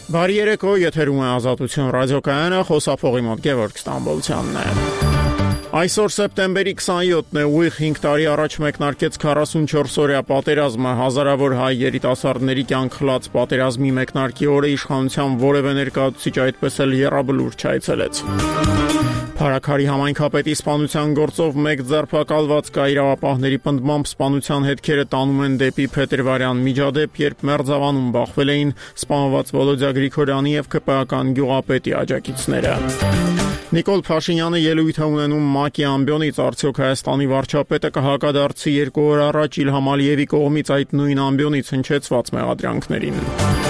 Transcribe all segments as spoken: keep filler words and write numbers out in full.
Բարի երեկո, եթերում է Ազատություն ռադիոկայանը, խոսափողի մոտ Գևորգ Ստամբոլցյանն է։ Այսօր սեպտեմբերի քսանյոթն է, ուղիղ հինգ տարի առաջ մեկնարկեց քառասունչորս-օրյա պատերազմը, հազարավոր հայ երիտասարդների կյանք խլած պատերազմի մեկնարկի օրը իշխանության որևէ ներկայացուցիչ այդպես էլ եռաբլուր չայցելեց։ Փարաքարի համայնքապետի սպանության գործով մեկ ձերբակալված կա, իրավապահների պնդմամբ սպանության հետքերը տանում են դեպի Փետրվարյան միջադեպ, երբ մերձավանում բախվել էին սպանված Վոլոդյա Գրիգորյանի եւ ԿՊ-ական գյուղապետի աջակիցները։ Նիկոլ Փաշինյանը ելույթ է ունենում ՄԱԿ-ի ամբիոնից, արդյոք Հայաստանի վարչապետը կհակադարձի երկու օր առաջ Իլհամ Ալիևի կողմից այդ նույն ամբիոնից հնչեցված մեղադրանքներին։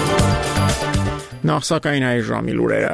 Նախ սակայն այս ժամի լուրերը։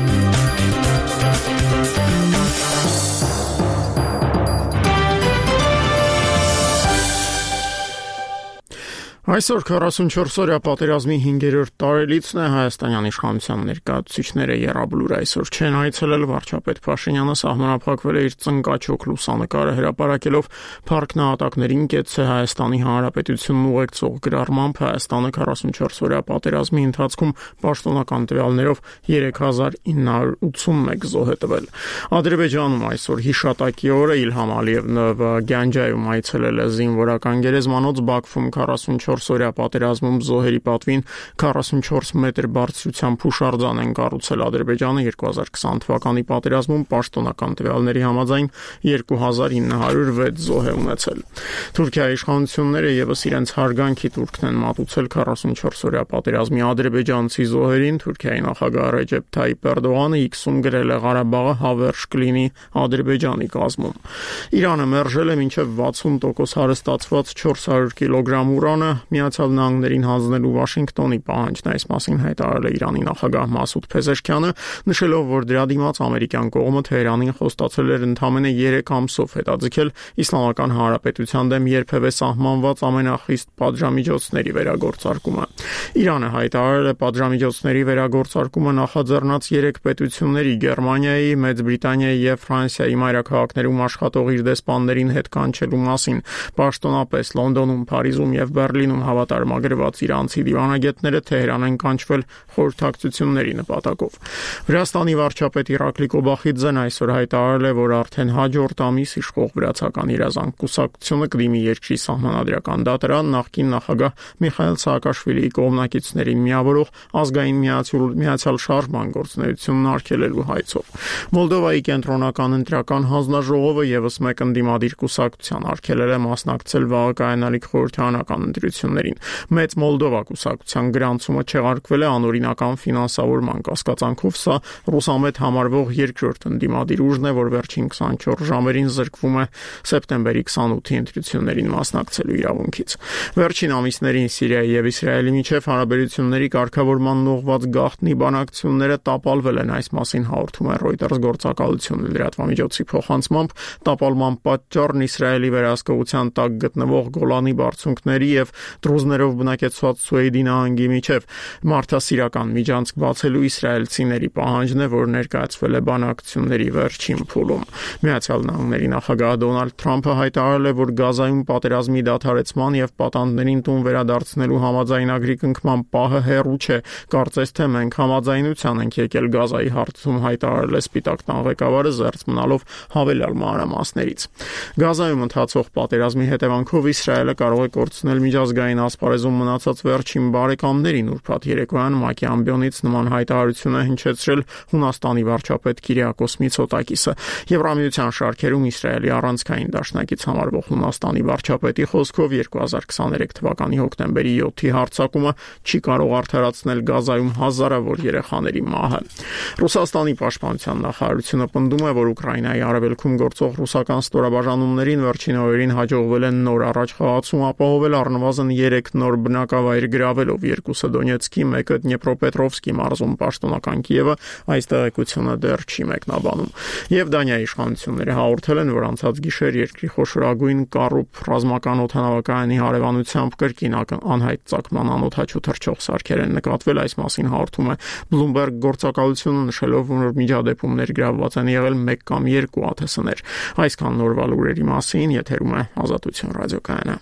Այսօր քառասունչորս-օրյա պատերազմի հինգերորդ տարելիցն է, հայաստանյան իշխանության ներկայացուցիչները եռաբլուր այսօր չեն այցելել, վարչապետ Փաշինյանը սահմանափակվել է իր ծնկաչոք լուսանկարը հրապարակելով փառք նահատակներին, կեցցե Հայաստանի Հանրապետությունն ուղեկցող գրառմամբ Հայաստանը քառասունչորս-օրյա պատերազմի ընթացքում պաշտոնական տվյալներով երեք հազար ինը հարյուր ութսունմեկ զոհ է տվել։ Ադրբեջանում այսօր հիշատակի օրը Իլհամ Ալիևն Գանջայում այցելել է զինվորական գերեզմանոց, Բաքվում քառասունչորս-օրյա պատերազմում զոհերի պատվին քառասունչորս մետր բարձրությամբ հուշարձան են կառուցել Ադրբեջանը, երկու հազար քսան թվականի պատերազմում պաշտոնական տվյալների համաձայն երկու հազար ինը հարյուր վեց զոհ է ունեցել։ Թուրքիայի իշխանությունները եւս իրենց հարգանքի տուրքն են մատուցել քառասունչորս-օրյա պատերազմի ադրբեջանցի զոհերին։ Թուրքիայի նախագահ Ռեջեփ Թայիփ Էրդողանը X-ում գրել է Ղարաբաղը հավերժ կլինի Ադրբեջանի կազմում։ Իրանը մերժել է մինչև վաթսուն տոկոս հարստացված չորս հարյուր կիլոգրամ ուրանը Միացյալ Նահանգներին հանձնելու Վաշինգտոնի պահանջն այս մասին հայտարարել է Իրանի նախագահ Մասուդ Փեզեշքյանը, նշելով, որ դրա դիմաց ամերիկյան կողմը Թեհրանին խոստացել էր ընդամենը երեք ամսով հետաձգել Իսլամական Հանրապետության դեմ երբևէ սահմանված ամենախիստ պատժամիջոցների վերագործարկումը։ Իրանը հայտարարել է պատժամիջոցների վերագործարկումը նախաձեռնած երեք պետությունների՝ Գերմանիայի, Մեծ Բրիտանիայի եւ Ֆրանսիայի մայրաքաղաքներում աշխատող իր դեսպաններին հետ կանչելու մասին։ Պաշտոնապես Լոնդոնում, Փարիզում եւ Բերլինում հավատարմագրված իրանցի դիվանագետները Թեհրան են կանչվել խորհրդակցությունների նպատակով։ Վրաստանի վարչապետ Իրակլի Կոբախիձեն այսօր հայտարարել է, որ արդեն հաջորդ ամիս իշխող վրացական իրազանք կուսակցությունը կդիմի երկրի սահմանադրական դատարան նախկին նախագահ Միխայիլ Սաակաշվիլիի կողմնակիցներին միավորող ազգային միացյալ շարժման գործունեությունն արգելելու հայցով։ Մոլդովայի կենտրոնական ընտրական հանձնաժողովը եւս մեկ ընդդիմադիր կուսակցության արգելել է մասնակցել վաղը կայանալիք խորհրդարանական ընտրություններին։ Մեծ Մոլդովա կուսակցության գրանցումը չեղարկվել է անօրինական ֆինանսավորման կասկածանքով, սա ռուսամետ համարվող երկրորդ ընդդիմադիր ուժն է, որ վերջին քսանչորս ժամերին զրկվում է սեպտեմբերի քսանութի ընտրություններին մասնակցելու իրավունքից։ Վերջին ամիսներին Սիրիայի եւ Իսրայելի միջև հարաբերությունների կարգավորման ուղղված գաղտնի բանակցությունները տապալվել են, այս մասին հաղորդում է Reuters գործակալությունը լրատվամիջոցի փոխանցմամբ, տապալման պատճառն Իսրայելի վերահսկողության տակ գտնվող Գոլանի բարձունքների եւ դրուզներով բնակեցված Սուեյդի նահանգի միջև մարդասիրական միջանցք բացելու իսրայելցիների պահանջն է, որ ներկայացվել է բանակցությունների վերջին փուլում։ Միացյալ Նահանգների նախագահ Դոնալդ Թրամփը հայտարարել է, որ Գազայում պատերազմի դադարեցման եւ պատանդներին տուն վերադարձնելու համաձայնագրի կնքման պահը հեռու չէ։ Կարծես թե մենք համաձայնության ենք եկել Գազայի հարցում, հայտարարել է Սպիտակ տան ղեկավարը, զերծ մնալով հավելյալ մանրամասներից։ Գազայում ընթացող պատերազմի հետևանքով Իսրայելը կարող է կորցնել միջազգային ասպարեզում մնացած վերջին բարեկամներին։ Ուրբաթ երեկոյան ՄԱԿ-ի ամբիոնից նման հայտարարություն է հնչեցրել Հունաստանի վարչապետ Կիրիակոս Միցոտակիսը։ Եվրամիության շարքերում Իսրայելի առանցքային դաշնակից համարվող Հունաստանի վարչապետի խոսքով երկու հազար քսաներեք թվականի հոկտեմբերի յոթի հարձակումը չի կարող արդարացնել Գազայում հազարավոր երեխաների մահը։ Ռուսաստանի պաշտպանության նախարարությունը պնդում է, որ Ուկրաինայի արևելքում գործող ռուսական ստորաբաժանումներին վերջին օրերին հաջողվել է նոր առաջխաղացում ապահովել առնվազն երեք նոր բնակավայր գրավելով, երկուսը Դոնեցկի, մեկը Դնեպրոպետրովսկի մարզում։ Պաշտոնական Կիևը այս տեղեկությունը դեռ չի մեկնաբանում։ Եվ Դանիայի իշխանությունները հաղորդել են, որ անցած գիշեր երկրի խոշորագույն Կարուփ ռազմական օդանավակայանի հարևանությամբ կրկին անհայտ ծագման անօդաչու թռչող սարքեր են նկատվել, այս մասին հաղորդում է Bloomberg գործակալությունը, նշելով, որ միջադեպում ներգրավված են եղել մեկ կամ երկու ԱԹՍ-ներ։ Այսքան նորվա լուրերի մասին, եթերում է Ազատություն ռադիոկայանը։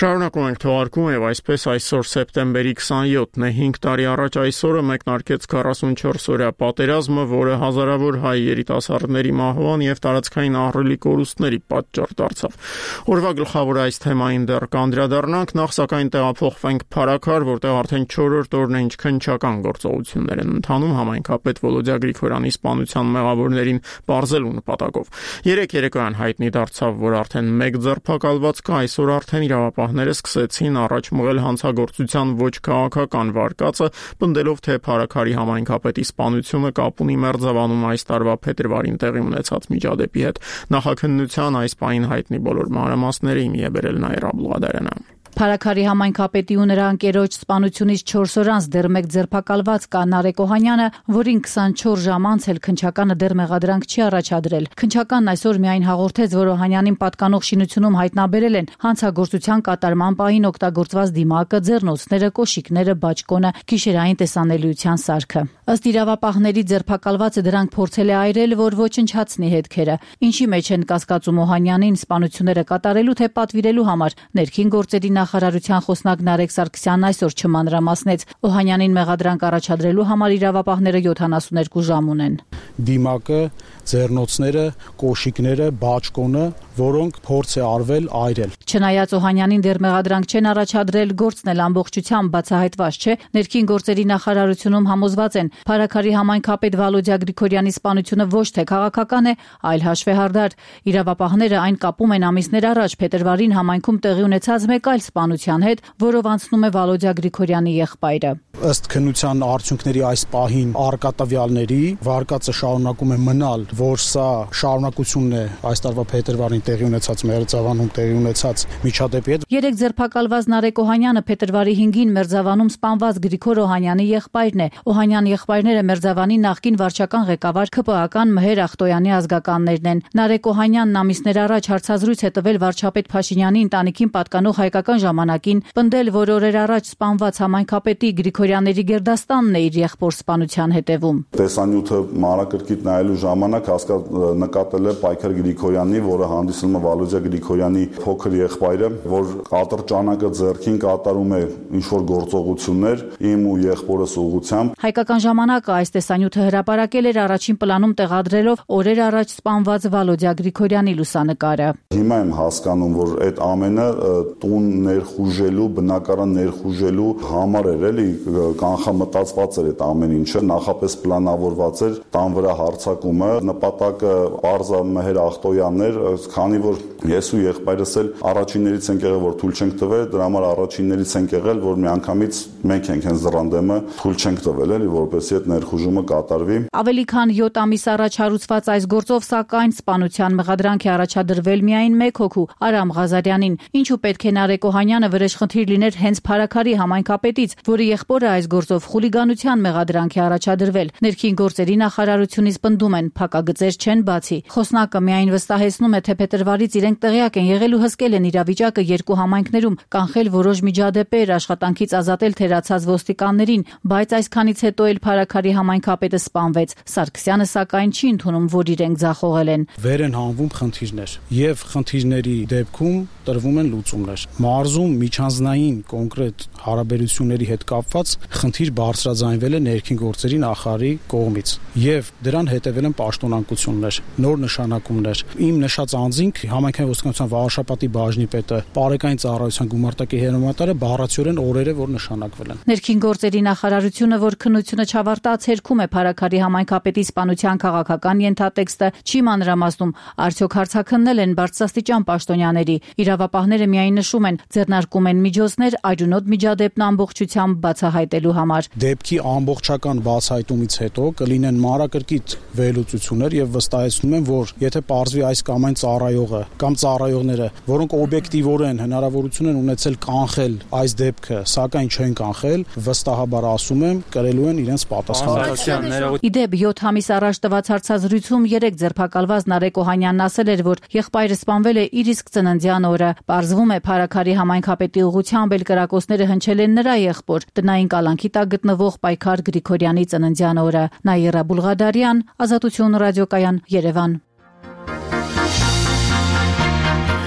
Շարունակում ենք թողարկում եւ այսպես այսօր սեպտեմբերի քսաներկուսն է, հինգ տարի առաջ այսօրը մեկնարկեց քառասունչորսօրյա պատերազմը, որը հազարավոր հայ երիտասարդների մահվան եւ տարածքային ահռելի կորուստների պատճառ դարձավ։ Օրվա գլխավոր այս թեմային դեռ կանդրադառնանք, նախ սակայն տեղափոխվենք Փարաքար, որտեղ արդեն չորրորդ օրն է ինչ քննչական գործողություններ են ընթանում համայնքապետ Վոլոդյա Գրիգորյանի սպանության մեղավորներին բարձելու նպատակով։ Երեք երեկոյան հայտնի դարձավ, որ արդեն մեկ ձերբակալված կա, այսօր արդեն իրավապահները սկսեցին առաջ մղել հանցագործության ոչ քաղաքական վարկածը, պնդելով, թե Փարաքարի համայնքապետի սպանությունը կապ ունի Մերձավանում այս տարվա փետրվարին տեղի ունեցած միջադեպի հետ։ Նախաքննության այս պահին հայտնի բոլոր մանրամասները իմի է բերել Նաիրա Բլուղադարյանը։ Փարաքարի համայնքապետի ու նրա ընկերոջ սպանությունից չորս օր անց դեռ մեկ ձերբակալված կա Նարեկ Օհանյանը, որին քսանչորս ժամ անց էլ քննչականը դեռ մեղադրանք չի առաջադրել։ Քննչականն այսօր միայն հաղորդեց, որ Օհանյանին պատկանող շինությունում հայտնաբերել են հանցագործության կատարման պահին օգտագործված դիմակը, ձեռնոցները, կոշիկները, բաճկոնը, գիշերային տեսանելիության սարքը։ Ըստ իրավապահների ձերբակալվածը դրանք փորձել է այրել, որ ոչնչացնի հետքերը։ Ինչի մեջ են կասկածում Օհանյանին սպանությունները կատարելու թե պատվիրելու համար, ներքին գործերի նախարարության խոսնակ Նարեկ Սարգսյանն այսօր չմանրամասնեց։ Օհանյանին մեղադրանք առաջադրելու համար իրավապահները յոթանասունհինգ ժամ ունեն։ Դիմակը, ձեռնոցները, կոշիկները, բաճկոնը, որոնք փորձ է արվել այրել։ Չնայած Օհանյանին դեռ մեղադրանք չեն առաջադրել, գործն էլ ամբողջությամբ բացահայտված չէ, ներքին գործերի նախարարությունում համոզված են, Փարաքարի համայնքապետ Վոլոդյա Գրիգորյանի սպանությունը ոչ թե քաղաքական է, այլ հաշվեհարդար։ Իրավապահները այն կապում են ամիսներ առաջ փետրվարին համայնքում տեղի ունեցած մեկ այլ սպանության հետ, որով անցնում է Վոլոդյա Գրիգորյանի եղբայրը։ Ըստ քննության արդյունքների այս պահին առկա տվյալների վարկածը շարունակում է մնալ, որ սա շարունակությունն է այս տարվա փետրվարին տեղի ունեցած Մերձավանում տեղի ունեցած միջադեպի հետ։ Երեք ձերբակալված Նարեկ Օհանյանը փետրվարի հինգին Մերձավանում սպանված Գրիգոր Օհանյանի եղբայրն է։ Օհանյան եղբայրները Մերձավանի նախկին վարչական ղեկավար ՔՊԱ-ական Մհեր Ախտոյանի ազգականներն են։ Նարեկ Օհանյանն ամիսներ առաջ հարցազրույց է տվել վարչապետ Փաշինյանի ընտանիքին պատկանող Հայկական ժամանակին, պնդել, որ օրեր առաջ սպանված համայնքապետի Գրիգորյանների գերդաստանն է իր եղբոր սպանության հետևում։ Տեսանյութը մանրակրկիտ նայելու ժամանակ հասկա նկատել է Պայքար Գրիգորյանի, որը հանդիսանում է Վոլոդյա Գրիգորյանի փոքր եղբայրը, որ ատրճանակը ձեռքին կատարում է ինչ-որ գործողություններ իմ ու եղբորս ուղղությամբ։ Հայկական ժամանակը այս տեսանյութը հրապարակել էր առաջին պլանում տեղադրելով օրեր առաջ սպանված Վոլոդյա Գրիգորյանի լուսանկարը։ Հիմա եմ հասկանում, որ այդ ամենը տուն ներխուժելու, բնակարան ներխուժելու համար էր, էլի կանխամտածված էր այդ ամեն ինչը, նախապես պլանավորված էր տան վրա հարձակումը, նպատակը Պարզա Մհեր Ախտոյանն էր, քանի որ ես ու եղբայրս էլ առաջիններից ենք եղել, որ թույլ չենք տվել, դրա համար առաջիններից ենք եղել, որ միանգամից մենք ենք հենց դռանդեմը թույլ չենք տվել, էլի, որպեսզի այդ ներխուժումը կատարվի։ Ավելի քան յոթ ամիս առաջ հարուցված այս գործով սակայն սպանության մեղադրանք է առաջադրվել միայն մեկ հոգու՝ Արամ Ղազարյանին, ինչու պետք է Նարեկ Օհանյանը վրեժխնդիր լիներ հենց Փարաքարի համայնքապետից, որի եղբորը այս գործով խուլիգանության մեղադրանք է առաջադրվել։ Ներքին գործերի նախարարությունից պնդում են, փակագծեր չեն բացի։ Խոսնակը միայն վստահեցնում է, թե փետրվարից իրենք տեղյակ են եղել ու հսկել են իրավիճակը երկու համայնքներում, կանխել որոշ միջադեպեր, աշխատանքից ազատել թերացած ոստիկաններին, բայց այսքանից հետո էլ Փարաքարի համայնքապետը սպանվեց։ Սարգսյանը սակայն չի ընդունում, որ իրենք ձախողել են։ Վեր են հանվում խնդիրներ եւ խնդիրների դեպքում տրվում են լուծումներ։ Մարզում միջանձնային կոնկրետ հարաբերությունների հետ կապված խնդիր բարձրաձայնվել է ներքին գործերի նախարարի կողմից եւ դրան հետեւել են պաշտոնանկություններ, նոր նշանակումներ։ Իմ նշած անձինք համայնքային ոստիկանության վարշապատի բաժնի պետը, Պարեկային ծառայության գումարտակի հերոմատարը բառացիորեն օրեր է որ նշանակվել են։ Ներքին գործերի նախարարությունը, որ քննությունը չավարտած հերքում է Փարաքարի համայնքապետի սպանության քաղաքական ենթատեքստը, չի մանրամասնում, արդյոք հարցաքննել են բարձրաստիճան պաշտոնյաների։ Իրավապահները միայն նշում են, ձեռնարկում են միջոցներ այրունոտ միջադեպն ամբողջությամբ բացահայտելու համար։ Դեպքի ամբողջական բացահայտումից հետո կլինեն մանրակրկիտ վերլուծություններ եւ վստահեցնում են, որ եթե պարզվի այս կամ այն ծառայողը կամ ծառայողները, որոնք օբյեկտիվորեն հնարավորություն են ունեցել կանխել այս դեպքը, սակայն չեն կանխել, վստահաբար ասում եմ, կրելու են իրենց պատասխանը։ Իդեպ յոթ ամիս առաջ տված հարցազրույցում երեք ձերբակալված Նարեկ Օհանյանն ասել էր, որ եղբայրը սպանվել է իր իսկ ծննդյան օրը։ Պարզվում է Փարաքարի համայնքապետի ուղղությամբ էլ կրակոցները հնչել են նրա եղբոր տնային կալանքի տակ գտնվող Պայքար Գրիգորյանի ծննդյան օրը։ Նաիրա Բլուղադարյան, Ազատություն ռադիոկայան, Երևան։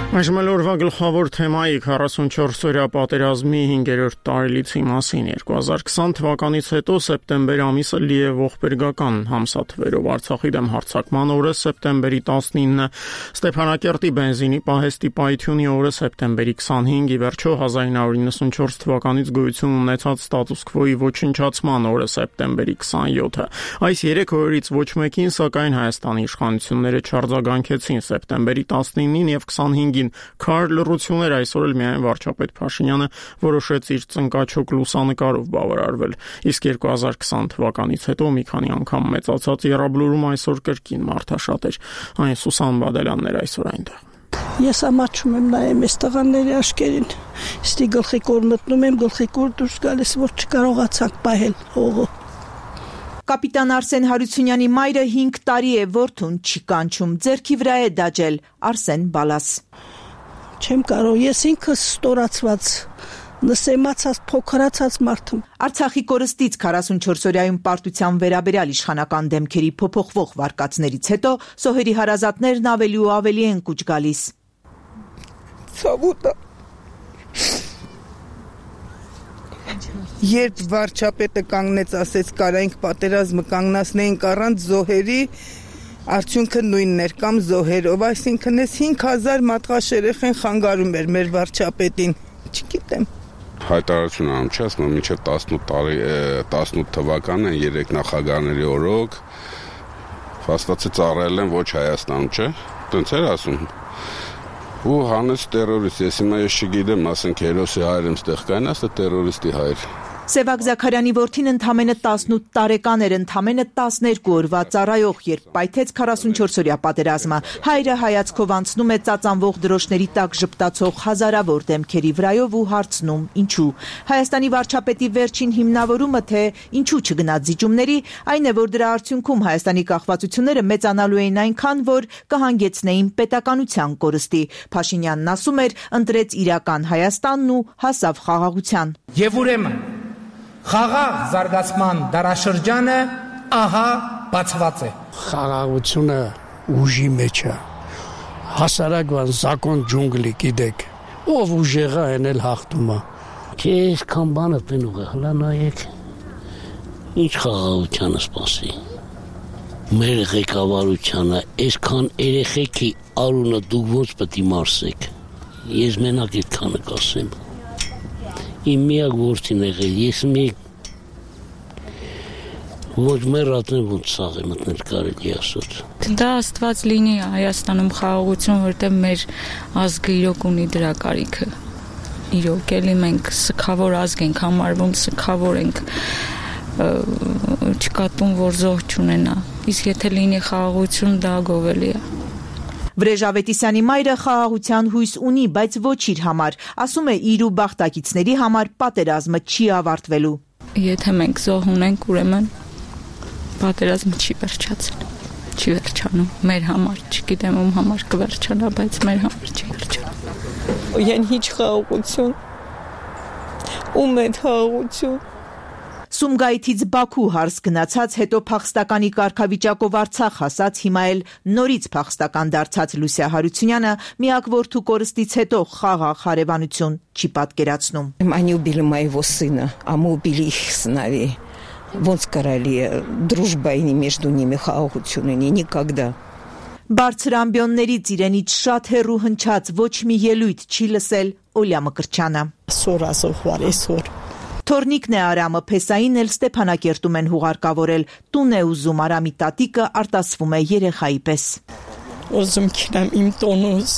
Այժմ օրվա գլխավոր թեմայի քառասունչորս-օրյա պատերազմի հինգերորդ տարելիցի մասին երկու հազար քսան թվականից հետո սեպտեմբեր ամիսը լի է ողբերգական համսաթվերով Արցախի դեմ հարձակման օրը սեպտեմբերի տասնինը, Ստեփանակերտի բենզինի պահեստի պայթյունի օրը սեպտեմբերի քսանհինգ, ի վերջո հազար ինը հարյուր նվաթ թվականից գոյություն ունեցած ստատուս քվոյի ոչնչացման օրը սեպտեմբերի քսանյոթը։ Այս երեք օրերից ոչ մեկին, սակայն Հայաստանի իշխանությունները չարձագանքեցին սեպտեմբերի տասնինին եւ քսանհինգին քար լռություններ այսօր էլ միայն վարչապետ Փաշինյանը որոշեց իր ծնկաչոք լուսանկարով բավարարվել։ Իսկ երկու հազար քսան թվականից հետո մի քանի անգամ մեծացած Եռաբլուրում այսօր կրկին մարդաշատ էր։ Այն Սուսան Բադելյանն էր այսօր այնտեղ։ Ես ամաչում եմ նայեմ այս տղաների աշկերին, ստի գլխի կոր մտնում եմ, գլխի կոր դուրս գալիս, որ չկարողացանք պահել հողը։ Կապիտան Արսեն Հարությունյանի մայրը հինգ տարի է որդուն չի կանչում, ձեռքի վրա է դաջել Արսեն Բալաս։ Չեմ կարող, ես ինքս ստորացված, նսեմացած, փոքրացած մարդ եմ։ Արցախի կորստից քառասունչորս-օրյայում պարտության վերաբերյալ իշխանական դեմքերի փոփոխվող վարկածներից հետո զոհերի հարազատներն ավելի ու ավելի են կուչ գալիս։ Ցավոտ է։ Երբ վարչապետը կանգնեց, ասեց կարայինք պատերազմը կանգնացնեինք առանց զոհերի, արդյունքը նույնն էր կամ զոհերով, այսինքն ես հինգ հազար մատղաշ երեխեն խանգարում էր մեր վարչապետին, չգիտեմ։ Հայտարարություն անում չի, ասում եմ մինչև տասնութ տարի տասնութ թվականը երեք նախագահների օրոք փաստացի ծառայել են ոչ Հայաստանում, չէ՞։ Տենց էր ասում։ Ու հանեց տերորիստ, ես հիմա ես չգիտեմ, ասենք հերոսի հայր եմ ստեղ կային, ասա տերորիստի հայր։ Սևակ Զաքարյանի որդին ընդամենը տասնութ տարեկան էր, ընդամենը տասներկու օրվա ծառայող, երբ պայթեց քառասունչորս-օրյա պատերազմը։ Հայրը հայացքով անցնում է ծածանվող դրոշների տակ ժպտացող հազարավոր դեմքերի վրայով ու հարցնում՝ ինչու։ Հայաստանի վարչապետի վերջին հիմնավորումը, թե ինչու չգնաց զիջումների, այն է, որ դրա արդյունքում Հայաստանի կախվածությունները մեծանալու էին այնքան, որ կհանգեցնեին պետականության կորստի։ Փաշինյանն ասում էր, ընտրեց իրական Հայաստանն ու հասավ խաղաղության։ Եվ ուրեմն խաղաղ զարգացման դարաշրջանը ահա բացված է։ Խաղաղությունը ուժի մեջ է։ Հասարակական զակոն ջունգլի գիտեք, ով ուժեղա են էլ հաղթում է։ Չէ, այսքան բանը տենուղ է, հլա նայեք։ Ինչ խաղաղությանը սպասի։ Մեր ղեկավարությանը, այսքան երեխեքի արունը դուք ոնց պետք է մարսեք։ Ես մենակ այդքանը կասեմ։ Իմ միակ որդին եղել, ես մի ոչ մեռատն ոնց սաղ է մտնել կարելի ասոց։ Դա Աստված լինի Հայաստանում խաղաղություն, որտեղ մեր ազգը իրոք ունի դրա կարիքը։ Իրոք էլի մենք սգավոր ազգ ենք համարվում, սգավոր ենք, չկատում, որ զոհ չունենա։ Իսկ եթե լինի խաղաղություն, դա գովելի է։ Վրեժ Ավետիսյանի մայրը խաղաղության հույս ունի, բայց ոչ իր համար, ասում է իր ու բախտակիցների համար պատերազմը չի ավարտվելու։ Եթե մենք զոհ ունենք, ուրեմն պատերազմը չի վերջացել, չի վերջանում, մեր համար, չգիտեմ ում համար կվերջանա, բայց մեր համար չի վերջանում։ Յան հիչ խաղաղություն, ում է խաղաղություն։ Սումգայիթից Բաքու հարս գնացած, հետո փախստականի կարգավիճակով Արցախ հասած, հիմա էլ նորից փախստական դարձած Լուսիա Հարությունյանը միակ որդու կորստից հետո խաղաղ հարևանություն չի պատկերացնում։ Они убили моего сына, а мы убили их сыновей. Ոնց կարելի է дружба и между ними խաղաղություն ունի, никогда։ Բարձր ամբիոններից իրենից շատ հեռու հնչած ոչ մի ելույթ չի լսել Օլյա Մկրտչյանը։ Սոր ասողվար այսօր։ Թորնիկն է Արամը, Փեսային էլ Ստեփանակերտում են հուղարկավորել, տուն է ուզում Արամի տատիկը արտասվում է երեխայի պես։ Ուզում քնամ իմ տոնուս։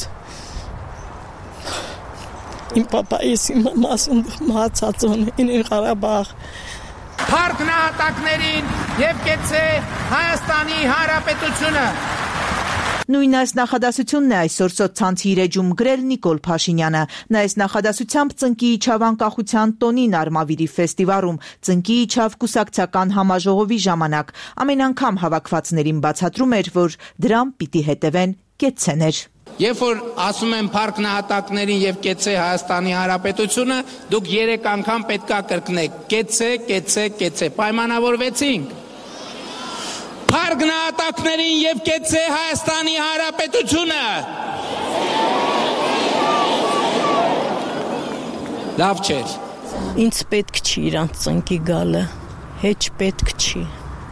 Իմ պապայիս իմ մամասուն մահացածուն ինին Ղարաբաղ։ Փառք նահատակներին եւ կեցե Հայաստանի Հանրապետությունը։ Նույն այս նախադասությունն է այսօր սոցցանցի իր էջում գրել Նիկոլ Փաշինյանը։ Նա այս նախադասությամբ ծնկի իջավ անկախության տոնին Արմավիրի ֆեստիվալում, ծնկի իջավ կուսակցական համաժողովի ժամանակ։ Ամեն անգամ հավաքվածներին բացատրում էր, որ դրան պիտի հետևեն կեցցեներ։ Երբ որ ասում են փառք նահատակներին եւ կեցե Հայաստանի Հանրապետությունը, դուք երեք անգամ պետքա կրկնեք. կեցե, կեցե, կեցե։ Պայմանավորվեցինք։ Փառք նահատակներին եւ կեցե Հայաստանի Հանրապետությունը։ լավ չէր։ Ինձ պետք չի իրանց ծնկի գալը, հեչ պետք չի։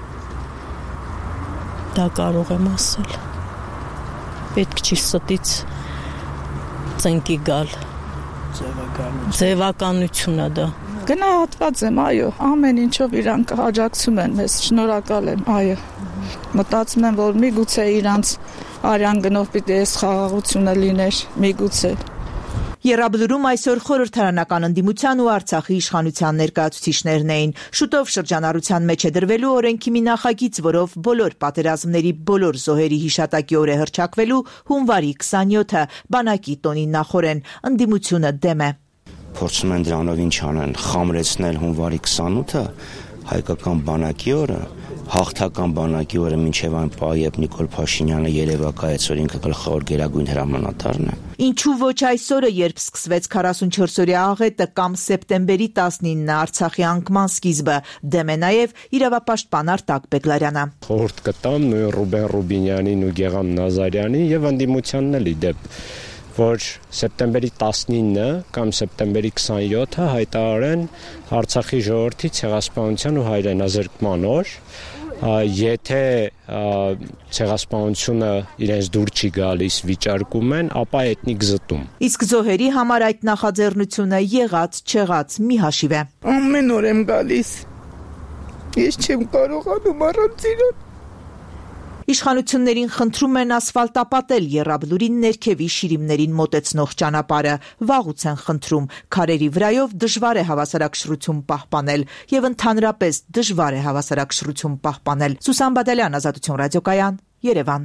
Դա կարող եմ ասել։ Պետք չի ստից ծնկի գալ։ Ձևականությունն է դա։ Գնահատված եմ, այո, ամեն ինչով իրանք աջակցում են մեզ, շնորհակալ եմ, այո։ Մտածում եմ, որ միգուցե իրանց արյան գնով պիտի այս խաղաղությունը լիներ, միգուցե։ Եռաբլուրում այսօր խորհրդարանական ընդդիմության ու Արցախի իշխանության ներկայացուցիչներն էին։ Շուտով շրջանառության մեջ է դրվելու օրենքի մի նախագիծ, որով բոլոր պատերազմների բոլոր զոհերի հիշատակի օր է հռչակվելու հունվարի քսանյոթը, բանակի տոնին նախորեն։ Ընդդիմությունը դեմ է։ Փորձում են դրանով ինչ անեն, խամրեցնել հունվարի քսանութը, հայկական բանակի օրը, հաղթական բանակի օրը մինչև այն պահի, երբ Նիկոլ Փաշինյանը երևակայեց, որ ինքը գլխավոր գերագույն հրամանատարն է։ Ինչու ոչ այսօրը, երբ սկսվեց քառասունչորսօրյա աղետը կամ սեպտեմբերի տասնինը Արցախի անկման սկիզբը, դեմ է նաև իրավապաշտպան Արտակ Բեգլարյանը։ Խորհուրդ կտամ նույն Ռուբեն Ռուբինյանին ու Գեգամ Նազարյանին եւ ընդդիմությանն էլ իդեպ, որ սեպտեմբերի տասնինը կամ սեպտեմբերի քսանյոթը հայտարարեն Արցախի ժողովրդի ցեղասպանության ու հայրենազրկման օր, եթե ցեղասպանությունը իրենց դուր չի գալիս, վիճարկում են, ապա էթնիկ զտում։ Իսկ զոհերի համար այդ նախաձեռնությունը եղած, չեղած մի հաշիվ է։ Ամեն օր եմ գալիս։ Ես չեմ կարողանում առանց իրան։ Իշխանություններին խնդրում են ասֆալտապատել Եռաբլուրի ներքևի շիրիմներին մոտեցնող ճանապարհը, վաղուց են խնդրում, քարերի վրայով դժվար է հավասարակշռություն պահպանել եւ ընդհանրապես դժվար է հավասարակշռություն պահպանել։ Սուսան Բադալյան, Ազատություն ռադիոկայան, Երևան։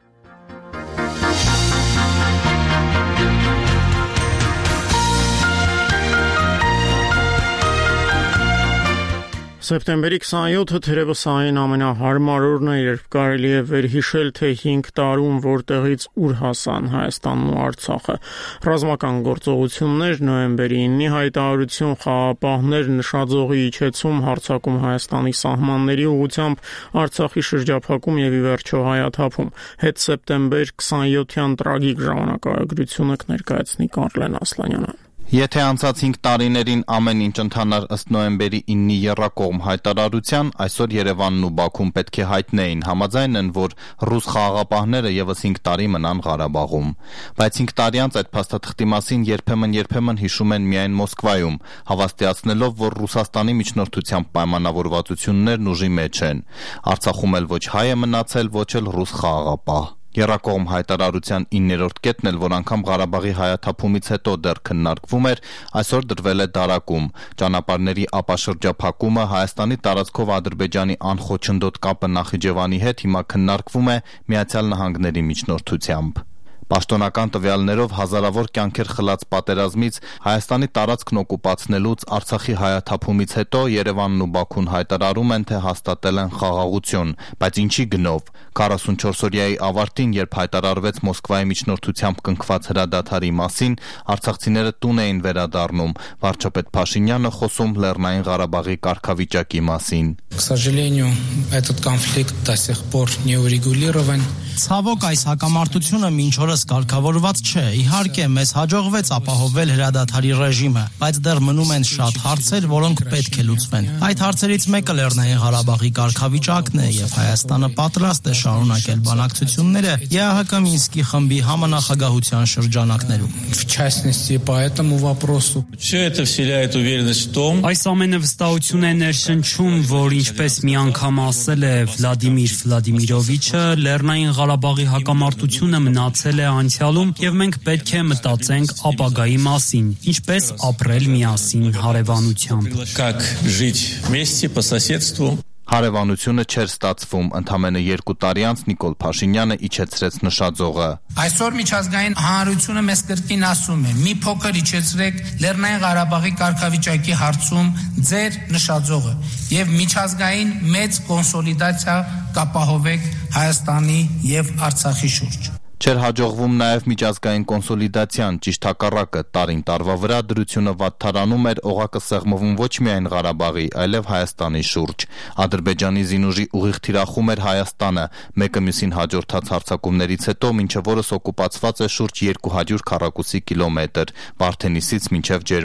Սեպտեմբերի քսանյոթը թերևս այն ամենահարմար օրն է, երբ կարելի է վերհիշել, թե հինգ տարում որտեղից ուր հասան Հայաստանն ու Արցախը։ Ռազմական գործողություններ, նոյեմբերի իննի հայտարարություն, խաղաղապահներ, նշաձողի իջեցում, հարձակում Հայաստանի սահմանների ուղղությամբ, Արցախի շրջափակում եւ ի վերջո հայաթափում։ Հետ սեպտեմբեր քսանյոթյան տրագիկ ժամանակագրությունը կներկայացնի Կարլեն Ասլանյանը։ Եթե անցած հինգ տարիներին ամեն ինչ ընթանար ըստ նոյեմբերի իննի եռակողմ հայտարարության, այսօր Երևանն ու Բաքուն պետք է հայտնեին, համաձայն են, որ ռուս խաղաղապահները եւս հինգ տարի մնան Ղարաբաղում։ Բայց հինգ տարի անց այդ փաստաթղթի մասին երբեմն-երբեմն հիշում են միայն Մոսկվայում, հավաստիացնելով, որ Ռուսաստանի միջնորդությամբ պայմանավորվածություններն ուժի մեջ են։ Արցախում էլ ոչ հայ է մնացել, ոչ էլ ռուս խաղաղապահ։ Եռակողմ հայտարարության իններորդ կետն էլ, որ անգամ Ղարաբաղի հայաթափումից հետո դեռ քննարկվում էր, այսօր դրվել է դարակում։ Ճանապարհների ապաշրջափակումը, Հայաստանի տարածքով Ադրբեջանի անխոչնդոտ կապը Նախիջևանի հետ հիմա քննարկվում է Միացյալ Նահանգների միջնորդությամբ։ Պաշտոնական տվյալներով հազարավոր կյանքեր խլած պատերազմից, Հայաստանի տարածքն օկուպացնելուց, Արցախի հայաթափումից հետո Երևանն ու Բաքուն հայտարարում են, թե հաստատել են խաղաղություն, բայց ինչի գնով։ քառասունչորսօրյայի ավարտին, երբ հայտարարվեց Մոսկվայի միջնորդությամբ կնքված հրադադարի մասին, արցախցիները տուն էին վերադառնում, վարչապետ Փաշինյանը խոսում Լեռնային Ղարաբաղի կարգավիճակի մասին։ К сожалению, этот конфликт до сих пор не урегулирован. Ցավոք այս հակամարտությունը մինչ օրս կարգավորված չէ։ Իհարկե, մեզ հաջողվեց ապահովել հրադադարի ռեժիմը, բայց դեռ մնում են շատ հարցեր, որոնք պետք է լուծվեն։ Այդ հարցերից մեկը Լեռնային Ղարաբաղի կարգավիճակն է, եւ Հայաստանը պատրաստ է շարունակել բանակցությունները ԵԱՀԿ Մինսկի խմբի համանախագահության շրջանակներում։ В частности, по этому вопросу. Все это вселяет уверенность в том. Այս ամենը վստահություն է ներշնչում, որ ինչպես մի անգամ ասել է Վլադիմիր Վլադիմիրովիչը, Լեռնային Ղարաբաղի հակամարտությունը մնացել է անցյալում եւ մենք պետք է մտածենք ապագայի մասին, ինչպես ապրել միասին հարևանությամբ։ Как жить вместе по соседству. Հարևանությունը չէր ստացվում, ընդամենը երկու տարի անց Նիկոլ Փաշինյանը իջեցրեց նշաձողը։ Այսօր միջազգային հանրությունը մեզ կրկին ասում է՝ մի փոքր իջեցրեք Լեռնային Ղարաբաղի կարգավիճակի հարցում ձեր նշաձողը եւ միջազգային մեծ կոնսոլիդացիա կապահովեք Հայաստանի եւ Արցախի շուրջ։ Չէր հաջողվում նաև միջազգային կոնսոլիդացիան, ճիշտ հակառակը, տարին տարվա վրա դրությունը վատթարանում էր, օղակը սեղմվում ոչ միայն Ղարաբաղի, այլև Հայաստանի շուրջ։ Ադրբեջանի զինուժի ուղիղ թիրախում էր Հայաստանը, մեկը մյուսին հաջորդած հարձակումներից հետո մինչև օրս օկուպացված է շուրջ երկու հարյուր քառակուսի կիլոմետր, Վարդենիսից մինչև Ջերմուկ։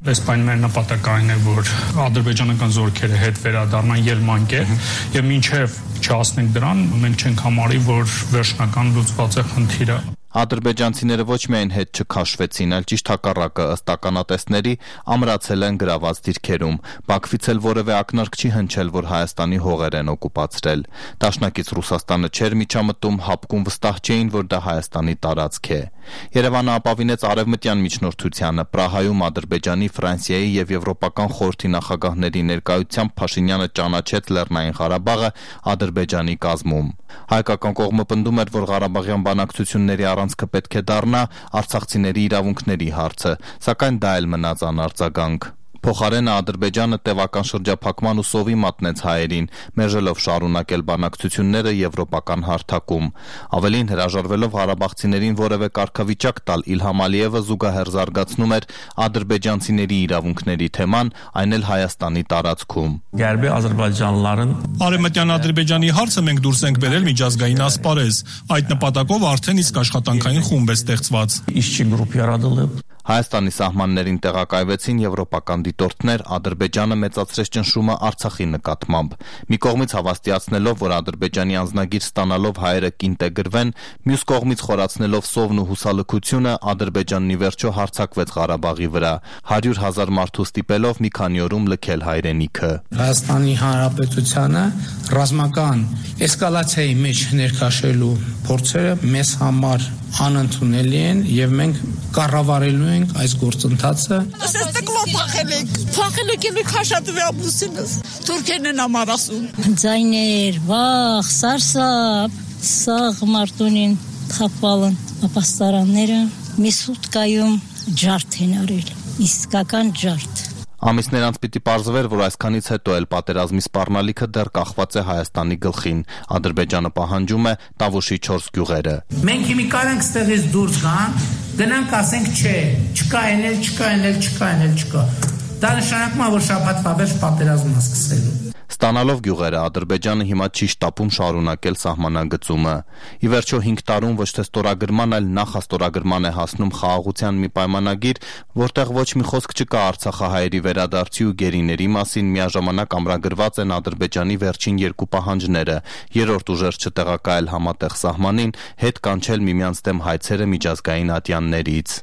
Այս բանը մեր նպատակային է, որ ադրբեջանական զորքերը հետ վերադառնան ելմանկե եւ մինչեւ չհասնենք դրան, մենք չենք համարի, որ վերջնական լուծված է խնդիրը։ Ադրբեջանցիները ոչ միայն հետ չքաշվեցին, այլ ճիշտ հակառակը ըստ ականատեսների ամրացել են գրաված դիրքերում։ Բաքվից էլ որևէ ակնարկ չի հնչել, որ Հայաստանի հողեր են օկուպացրել։ Դաշնակից Ռուսաստանը չէր միջամտում, հապկում վստահ չէին, որ դա Հայաստանի տարածք է։ Երևանը ապավինեց արևմտյան միջնորդությանը։ Պրահայում Ադրբեջանի, Ֆրանսիայի եւ Եվրոպական խորհրդի նախագահների ներկայությամբ Փաշինյանը ճանաչեց Լեռնային Ղարաբաղը Ադրբեջանի կազմում։ Հայկական կողմը պնդում էր, որ Ղարաբաղյան բանակցությունների առանցքը պետք է դառնա արցախցիների իրավունքների հարցը, սակայն դա էլ մնաց անարձագանք։ Փոխարենը Ադրբեջանը տևական շրջափակման ու սովի մատնեց հայերին, մերժելով շարունակել բանակցությունները եվրոպական հարթակում։ Ավելին, հրաժարվելով ղարաբաղցիներին որևէ կարգավիճակ տալ, Իլհամ Ալիևը զուգահեռ զարգացնում էր ադրբեջանցիների իրավունքների թեման, այն էլ Հայաստանի տարածքում։ Գերբի ադրբեջանlıların Արևմտյան Ադրբեջանի հարցը մենք դուրս ենք բերել միջազգային ասպարեզ։ Այդ նպատակով արդեն իսկ աշխատանքային խումբ է ստեղծված։ Işçi grup yaratılıb. Հայաստանի սահմաններին տեղակայվեցին եվրոպական դիտորդներ, Ադրբեջանը մեծացրեց ճնշումը Արցախի նկատմամբ։ Մի կողմից հավաստիացնելով, որ Ադրբեջանի անձնագիր ստանալով հայերը կինտեգրվեն, մյուս կողմից խորացնելով սովն ու հուսալքությունը, Ադրբեջանն ի վերջո հարձակվեց Ղարաբաղի վրա, հարյուր հազար մարդու ստիպելով մի քանի օրում լքել հայրենիքը։ Հայաստանի Հանրապետությանը ռազմական էսկալացիայի մեջ ներքաշելու փորձերը մեզ համար անընդունելի են եւ մենք կառավարելու ենք այս գործընթացը։ Ասես տկլո փախել եք, փախել եք ու քաշատվի ամուսինս։ Թուրքերն են համար ասում։ Ձայներ, վախ, սարսափ, սաղ մարտունին թափալն ապաստարանները մի սուտկայում ջարդ են արել, իսկական ջարդ։ Ամիսներ անց պիտի պարզվեր, որ այսքանից հետո էլ պատերազմի սպառնալիքը դեռ կախված է Հայաստանի գլխին։ Ադրբեջանը պահանջում է Տավուշի չորս գյուղերը։ Մենք հիմա կարանք ստեղից դուրս գան, գնանք ասենք չէ, չկա էնել, չկա էնել, չկա էնել, չկա։ Դա նշանակում է, որ շաբաթվա վերջ պատերազմը սկսելու։ Ստանալով գյուղերը, Ադրբեջանը հիմա չի շտապում շարունակել սահմանագծումը։ Ի վերջո հինգ տարում ոչ թե ստորագրման, այլ նախաստորագրման է հասնում խաղաղության մի պայմանագիր, որտեղ ոչ մի խոսք չկա արցախահայերի վերադարձի ու գերիների մասին, միաժամանակ ամրագրված են Ադրբեջանի վերջին երկու պահանջները՝ երրորդ ուժեր չտեղակայել համատեղ սահմանին, հետ կանչել միմյանց դեմ հայցերը միջազգային ատյաններից։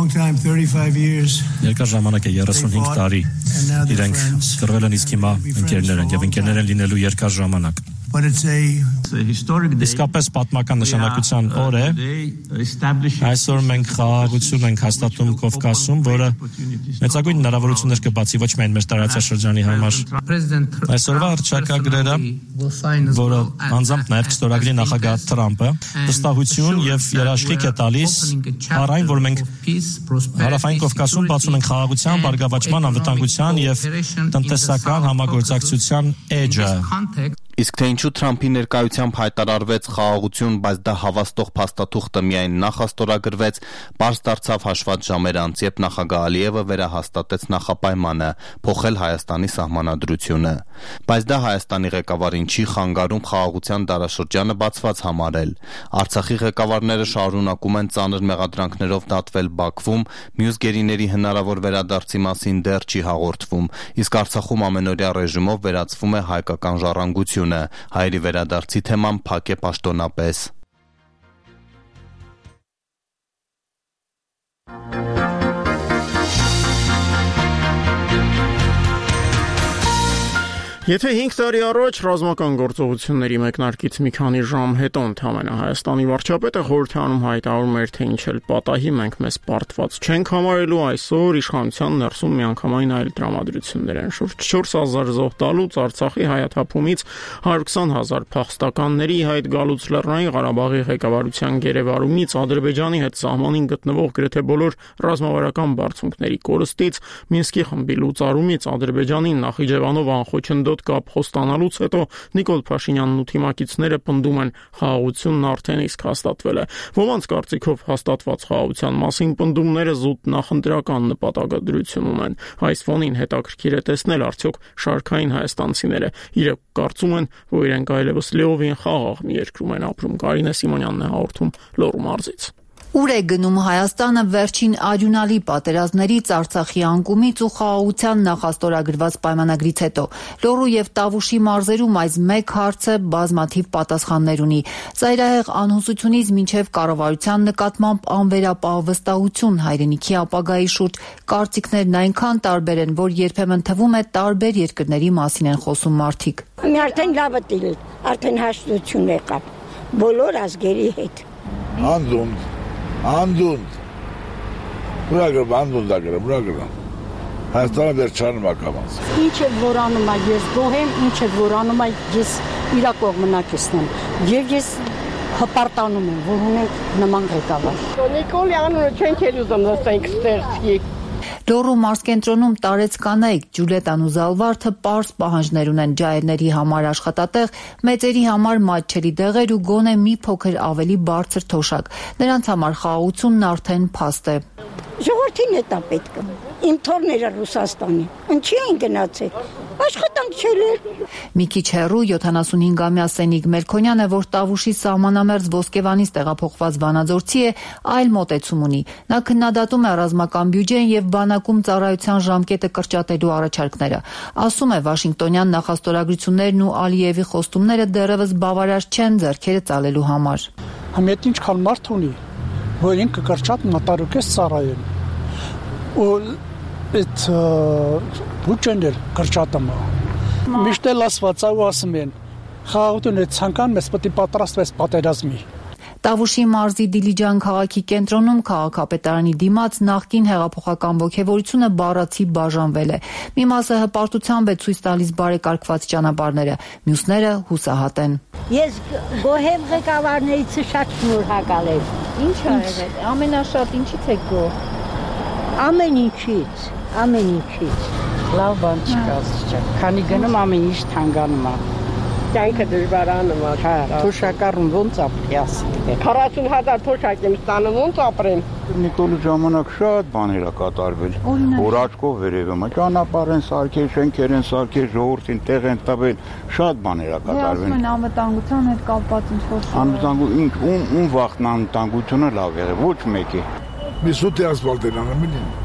Երկար ժամանակ է երեսունհինգ տարի իրենք կռվել են, իսկ հիմա ընկերներ են եւ ընկերներ են լինելու երկար ժամանակ։ Իսկապես պատմական նշանակության օր է։ Այսօր մենք խաղաղություն ենք հաստատում Կովկասում, որը մեծագույն հնարավորություններ կբացի ոչ միայն մեր տարածաշրջանի համար։ Այսօրվա հռչակագրերը, որը անձամբ նաև կստորագրի նախագահ Թրամփը, վստահություն եւ երաշխիք է տալիս առ այն, որ մենք Հարավային Կովկասում բացում ենք խաղաղության, բարգավաճման, անվտանգության եւ տնտեսական համագործակցության էջը։ Իսկ թե ինչու Թրամփի ներկայությամբ հայտարարվեց խաղաղություն, բայց դա հավաստող փաստաթուղթը միայն նախաստորագրվեց, պարզ դարձավ հաշված ժամեր անց, երբ նախագահ Ալիևը վերահաստատեց նախապայմանը փոխել Հայաստանի սահմանադրությունը։ Բայց դա Հայաստանի ղեկավարին չի խանգարում խաղաղության դարաշրջանը բացված համարել։ Արցախի ղեկավարները շարունակում են ծանր մեղադրանքներով դատվել Բաքվում, մյուս գերիների հնարավոր վերադարձի մասին դեռ չի հաղորդվում, իսկ Արցախում ամենօրյա ռեժիմով վերացվում է հայկական ժառանգություն։ Հայերի վերադարձի թեման փակ է պաշտոնապես։ Եթե հինգ տարի առաջ ռազմական գործողությունների մեկնարկից մի քանի ժամ հետո ընդհանրապես Հայաստանի վարչապետը խորհրդանում հայտարարում էր, թե ինչ էլ պատահի մենք մեզ պարտված չենք համարելու, այսօր իշխանության ներսում միանգամայն այլ տրամադրություններ են։ Շուրջ չորս հազար զոհ տալուց, Արցախի հայաթափումից, հարյուր քսան հազար փախստականների հայտ գալուց, Լեռնային Ղարաբաղի ղեկավարության գերեվարումից, Ադրբեջանի հետ սահմանին գտնվող գրեթե բոլոր ռազմավարական բարձունքների կորստից, Մինսկի խմբի լուծարումից, Ադրբեջանին Նախիջևանով անխոչնդոտ կապ խոստանալուց հետո Նիկոլ Փաշինյանն ու թիմակիցները պնդում են խաղաղությունն արդեն իսկ հաստատվել է։ Ոմանց կարծիքով հաստատված խաղաղության մասին պնդումները զուտ նախընտրական նպատակադրություն ունեն։ Այս ֆոնին հետաքրքիր է տեսնել, արդյոք շարքային հայաստանցիները իրոք կարծում են, որ իրենք այլևս լիովին խաղաղ մի երկրում են ապրում։ Կարինե Սիմոնյանն է հաղորդում Լոռու մարզից։ Ուր է գնում Հայաստանը վերջին արյունալի պատերազմներից, Արցախի անկումից ու խաղաղության նախաստորագրված պայմանագրից հետո։ Լոռու եւ Տավուշի մարզերում այս մեկ հարցը բազմաթիվ պատասխաններ ունի։ Ծայրահեղ անհուսությունից մինչև կառավարության նկատմամբ անվերապահ վստահություն հայրենիքի ապագայի շուրջ կարծիքներն այնքան տարբեր են, որ երբեմն թվում է տարբեր երկրների մասին են խոսում մարդիկ։ Մի արդեն լավը տիլ, արդեն հաշտություն եկավ բոլոր ազգերի հետ։ Անդունդ Անդունդ, բրագրամ, անդունդ ագրամ, բրագրամ, Հայաստանը դեր չանում ակամանց։ Ինչ է որանում է, ես գոհեմ, ինչ է որանում է, ես իրա կողմնակիցն եմ, և ես հպարտանում եմ, որ ունենք նման ղեկավար։ Նիկոլի անունը չենք էլ ուզում նստենք ստեղծի։ Լոռու մարզկենտրոնում տարեց կանայք Ջուլետան ու Զալվարդը պարզ պահանջներ ունեն ջահելների համար աշխատատեղ, մեծերի համար մատչելի դեղեր ու գոնե մի փոքր ավելի բարձր թոշակ։ Նրանց համար խաղաղությունն արդեն փաստ է։ Ժողովրդին է դա պետք։ Իմ թորները Ռուսաստանի։ Ինչի են գնացել։ Աշխատանք չելեր։ Մի քիչ հեռու յոթանասունհինգամյա Սենիկ Մելքոնյանը, որ Տավուշի սահմանամերձ Ոսկեվանից տեղափոխված վանաձորցի է, այլ մոտեցում ունի։ Նա քննադատում է ռազմական բյուջեն եւ բանակում ծառայության ժամկետը կրճատելու առաջարկները։ Ասում է, Վաշինգտոնյան նախաստորագրություններն ու Ալիևի խոստումները դեռևս բավարար չեն ձեռքերը ծալելու համար։ Համետ ինչքան մարդ ունի, որ ինքը կրճատ մտարուկես ծառայեն։ Ու այդ բյուջեներ կրճատումը։ Միշտ էլ ասված է ու ասում են, խաղաղությունը ցանկան մեզ պետք է պատրաստվես պատերազմի։ Տավուշի մարզի Դիլիջան քաղաքի կենտրոնում քաղաքապետարանի դիմաց նախկին հեղափոխական ոգևորությունը բառացի բաժանվել է։ Մի մասը հպարտությամբ է ցույց տալիս բարեկարգված ճանապարհները, մյուսները հուսահատ են։ Ես գոհ եմ ղեկավարներից շատ շնորհակալ եմ։ Ինչ ա եղել։ Ամենաշատ ինչից եք գոհ։ Ամեն ինչից, ամեն ինչից։ Լավ բան չկա, ասիչ։ Քանի գնում ամեն ինչ թանկանում է։ Կյանքը դժվարանում է։ Հա, թոշակառուն ոնց ապրի ասի։ քառասուն հազար թոշակ եմ ստանում, ոնց ապրեմ։ Նիկոլի ժամանակ շատ բաներ ա կատարվել։ Որ աչքով վերևում է, ճանապարհ են սարքել, շենքեր են սարքել, ժողովրդին տեղ են տվել, շատ բաներ ա կատարվել։ Ասում են անվտանգության հետ կապված ինչ-որ։ Անվտանգություն, ինչ, ում ում վախն անվտանգությունը լավ եղել, ոչ մեկի։ Մի սուտ է ասֆալտ են անում են։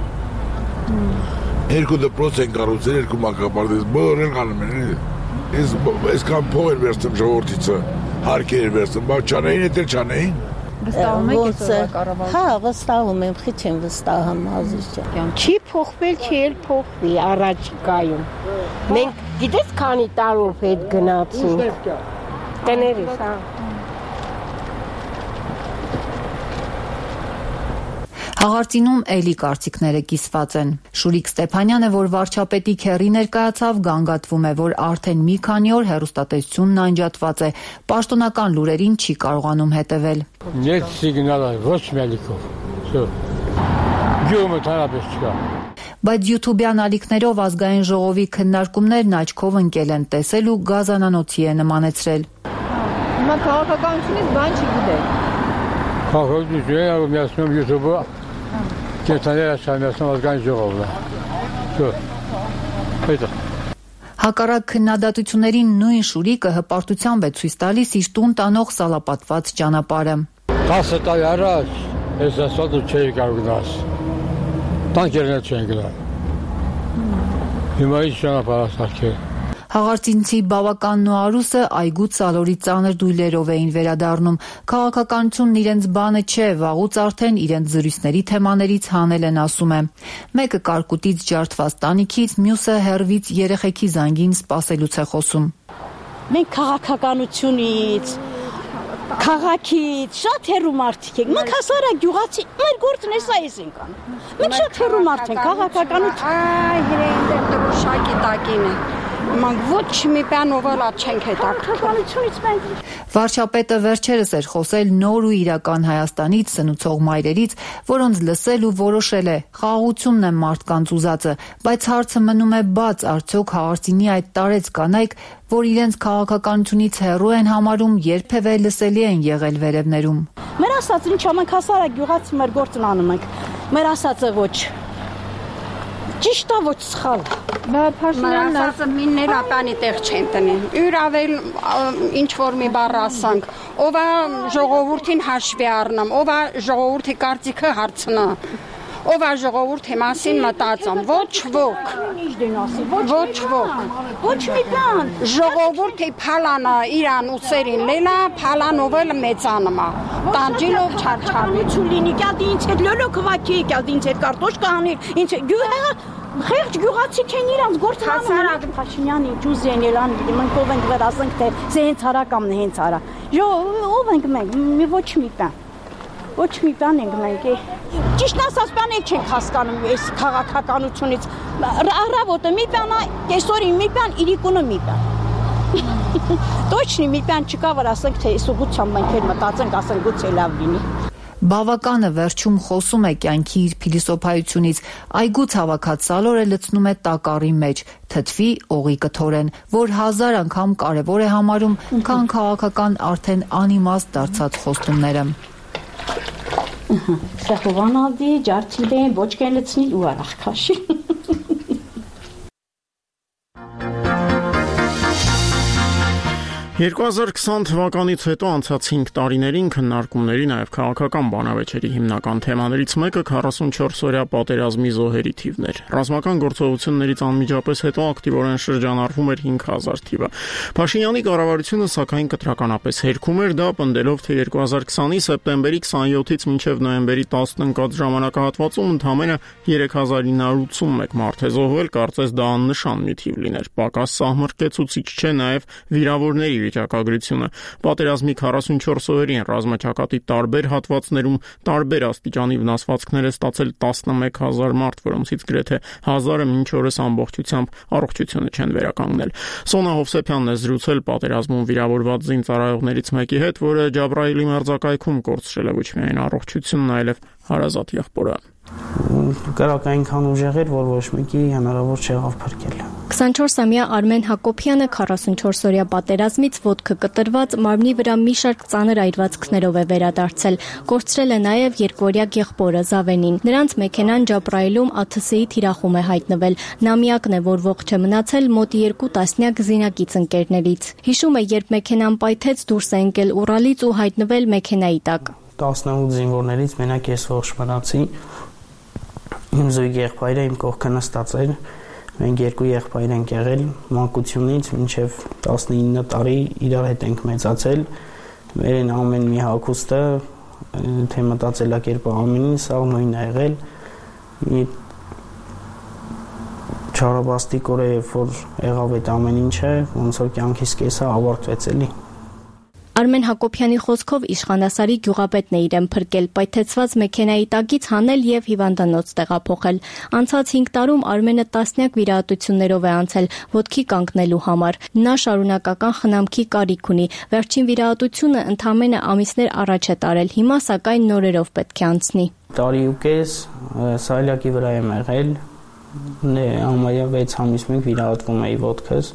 Երկու դպրոց են կառուցել, երկու մակապարտեզ, բոլորն են անում են։ Ես այսքան փող էր վերցնում ժողովրդիցը, հարկեր էր վերցնում, բայց չանեին էլ չանեին։ Վստահում եք այսօր կառավարությունը։ Հա, վստահում եմ, խիչ եմ վստահում, ազիզ ջան։ Չի փոխվել, չի էլ փոխվի առաջիկայում։ Մենք գիտես քանի տարով հետ գնացինք։ Տներիս, հա։ Հաղարծինում էլի կարծիքները կիսված են։ Շուրիկ Ստեփանյանը, որ վարչապետի քեռի ներկայացավ, գանգատվում է, որ արդեն մի քանի օր հեռուստատեսությունն անջատված է, պաշտոնական լուրերին չի կարողանում հետևել։ Нет сигнала, ոչ մելիքով։ Всё։ Գյուղը տարաբես չկա։ Բայց YouTube-յան ալիքներով ազգային ժողովի քննարկումներն աչքով ընկել են, տեսել ու գազանանոցի է նմանեցրել։ Հիմա քաղաքականությունից բան չգիտեք։ Քաղաքականությունը միացնում YouTube-ը Կերտաները շարմյասնում ազգային ժողովն է։ Շո, հետո։ Հակառակ քննադատություններին նույն Շուրիկը հպարտությամբ է ցույց տալիս իր տուն տանող սալապատված ճանապարհը։ տասը տարի առաջ ես ասածը չէի կարող գնաս։ Տանկերներ չեն գնալ։ Հիմա ինչ ճանապարհ ասարկել։ Հաղարծինցի Բավականն ու Արուսը այգու ցալորի ծանր դույլերով էին վերադառնում։ Քաղաքականությունն իրենց բանը չէ, վաղուց արդեն իրենց զրույցների թեմաներից հանել են, ասում է։ Մեկը կարկուտից ջարդված տանիքից, մյուսը հեռվից երեխեքի զանգին սպասելուց է խոսում։ Մենք քաղաքականությունից, քաղաքից շատ հեռու մարդիկ ենք։ Մենք հասարակ գյուղացի, մեր գործն է սա ենք անում։ Մենք շատ հեռու մարդ ենք, քաղաքականություն։ Այ հրենդեր դրոշակի տակին է։ Մանք ոչ մի բան ովելա չենք հետաքրքրությունից մենք։ Վարչապետը վերջերս էր խոսել նոր ու իրական Հայաստանից, սնուցող մայրերից, որոնց լսել ու որոշել է։ Խաղաղությունն է մարդկանց ուզածը, բայց հարցը մնում է բաց, արդյոք Հաղարծինի այդ տարեց կանայք, որ իրենց քաղաքականությունից հեռու են համարում, երբևէ լսելի են եղել վերևներում։ Մեր ասած ինչ մենք հասարակ գյուղացի մեր գործն անում ենք։ Մեր ասածը ոչ ճիշտ է, ոչ սխալ։ Փաշինյանն ասած միններ ապանի տեղ չեն տնեն։ Յուրավել ինչ որ մի բառ ասանք, ով է ժողովրդին հաշվի առնում, ով է ժողովրդի կարծիքը հարցնա, ով է ժողովրդի մասին մտածում, ոչ ոք։ Ոչ ոք։ Ոչ մի բան։ Ժողովրդի փալանը իրան ուսերին լելա, փալանով էլ մեծանումա։ Տանջիլով չարչարվի։ Չուլինի կյալ ինձ հետ լոլոք վաքի, կյալ ինձ հետ կարտոշ կանի, ինձ գյուղը Խեղճ գյուղացիք են իրանց գործ Փաշինյանի ջուզ են ելան, մենք ով ենք վեր ասենք, թե զե հենց արա կամն է հենց արա։ Ժո, ով ենք մենք, մի ոչ մի բան։ Ոչ մի բան ենք մենք։ Ճիշտ ասած բան էլ չենք հասկանում այս քաղաքականությունից։ Առավոտը մի բան, կեսօրին մի բան, իրիկունը մի բան։ Точно մի բան չկա, որ ասենք, թե այս ուղղությամբ մենք էլ մտածենք, ասենք գուցե լավ լինի։ Բավականը վերջում խոսում է կյանքի իր փիլիսոփայությունից, այգուց հավաքած սալորը լցնում է տակառի մեջ, թթվի օղի կթորեն, որ հազար անգամ կարևոր է համարում, քան քաղաքական արդեն անիմաստ դարձած խոստումները։ Սեղովանալդի, ջարդիլե, ոչ կեն լցնիլ ու արախ քաշի։ երկու հազար քսան թվականից հետո անցած հինգ տարիներին քննարկումների նաև քաղաքական բանավեճերի հիմնական թեմաներից մեկը քառասունչորս-օրյա պատերազմի զոհերի թիվն էր։ Ռազմական գործողություններից անմիջապես հետո ակտիվորեն շրջանառվում էր հինգ հազար թիվը։ Փաշինյանի կառավարությունը սակայն կտրականապես հերքում էր դա, պնդելով, թե երկու հազար քսանի սեպտեմբերի քսանյոթից մինչև նոյեմբերի տասն ընկած ժամանակահատվածում ընդամենը երեք հազար ինը հարյուր ութսունմեկ մարդ է զոհվել, կարծես դա աննշան մի թիվ լիներ։ Պակաս սահմռկեցուցիչ չէ նաև վիրավորների վիճակագրությունը։ Պատերազմի քառասունչորս օրերին ռազմաճակատի տարբեր հատվածներում տարբեր աստիճանի վնասվածքներ է ստացել տասնմեկ հազար մարդ, որոնցից գրեթե հազարը մինչ օրս ամբողջությամբ առողջությունը չեն վերականգնել։ Սոնա Հովսեփյանն է զրուցել պատերազմում վիրավորված զինծառայողներից մեկի հետ, որը Ջաբրայիլի մերձակայքում կորցրել է ոչ միայն առողջությունն, այլև հարազատ եղբորը։ Կրակային քան ուժեղ էր, որ ոչ մեկի հնարավոր չեղավ փրկել։ քսանչորսամյա Արմեն Հակոբյանը քառասունչորս-օրյա պատերազմից ոտքը կտրված մարմնի վրա մի շարք ծանր այրվածքներով է վերադարձել։ Կորցրել է նաև երկորյա եղբորը Զավենին։ Նրանց մեքենան Ջաբրայիլում ա թ ս-ի թիրախում է հայտնվել։ Նա միակն է, որ ողջ է մնացել մոտ երկու տասնյակ զինակից ընկերներից։ Հիշում է, երբ մեքենան պայթեց, դուրս է ընկել Ուրալից ու հայտնվել մեքենայի տակ։ տասնութ զինվորներից մենակ ես ողջ մնացի։ Իմ զույգ եղբայրը իմ կողքը նստած էր։ Մենք երկու եղբայր ենք եղել, մանկությունից մինչև տասնինը տարի իրար հետ ենք մեծացել։ Մեր ամեն մի հագուստը, թե մտածելակերպը ամենին, սա նույնն է եղել։ Մի չարաբաստիկ օր է, որ եղավ այդ ամեն ինչը, ոնց որ կյանքիս կեսը ավարտվեց էլի։ Արմեն Հակոբյանի խոսքով իշխանասարի գյուղապետն է իրեն փրկել, պայթեցված մեքենայի տակից հանել եւ հիվանդանոց տեղափոխել։ Անցած հինգ տարում Արմենը տասնյակ վիրահատություններով է անցել ոտքի կանգնելու համար։ Նա շարունակական խնամքի կարիք ունի։ Վերջին վիրահատությունը ընդամենը ամիսներ առաջ է տարել, հիմա սակայն նորերով պետք է անցնի։ Տարի ու կես սայլակի վրա եմ եղել, համարյա վեց ամիս մեկ վիրահատվում էի ոտքս։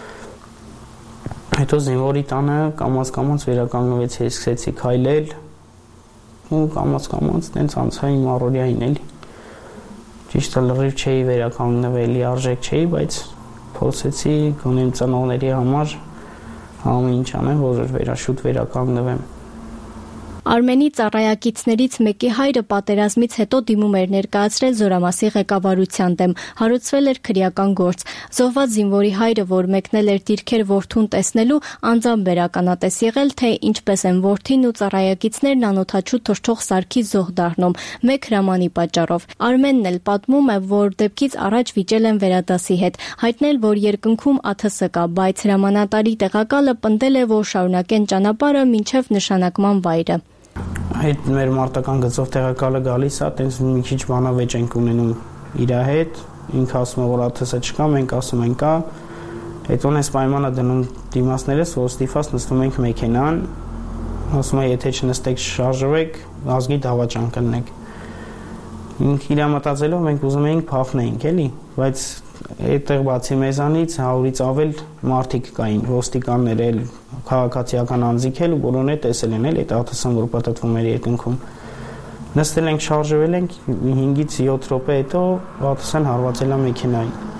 Հետո զինվորի տանը կամաց-կամաց վերականգնվեցի, սկսեցի քայլել ու կամաց-կամաց տենց անցա իմ առօրյային էլի։ Ճիշտը լրիվ չէի վերականգնվելի, արժեք չէի, բայց փորձեցի գոնե իմ ծնողների համար ամեն ինչ անեմ, որ վերաշուտ վերականգնվեմ։ Արմենի ծառայակիցներից մեկի հայրը պատերազմից հետո դիմում էր ներկայացրել Զորամասի ղեկավարության դեմ, հարուցվել էր քրեական գործ։ Զոհված զինվորի հայրը, որ մեկնել էր դիրքեր որդուն տեսնելու, անձամբ վերականատես եղել, թե ինչպես են որդին ու ծառայակիցներն անօդաչու թռչող սարքի զոհ դառնում, մեկ հրամանի պատճառով։ Արմենն էլ պատմում է, որ դեպքից առաջ վիճել են վերադասի հետ, հայտնել, որ երկնքում ա թ ս կա, բայց հրամանատարի տեղակալը պնդել է, որ շարունակեն ճանապարհը մինչև նշանակման վայրը։ Այդ մեր մարտական գծով տեղակալը գալիս է, տենց մի քիչ բանավեճ ենք ունենում իր հետ, ինքը ասում է, որ ա թ ս չկա, մենք ասում ենք կա, հետո այս պայմանը դնում դիմացներս, որ ստիփաց նստում ենք մեքենան, ասում է, եթե չնստեք շարժվեք, ազգի դավաճան կլնեք։ Ինքը իր մտածելով մենք ուզում էինք փախնեինք, էլի, բայց այդտեղ բացի մեզանից հարյուրից ավել մարդիկ կային, ոստիկաններ էլ, քաղաքացիական անձիկ էլ, որոնք էլ տեսել են էլ այդ ա թ ս-ն, որ պատտվում էր երկնքում։ Նստել ենք, շարժվել ենք, հինգից յոթ րոպե հետո ա թ ս-ն հարվածել է մեքենային։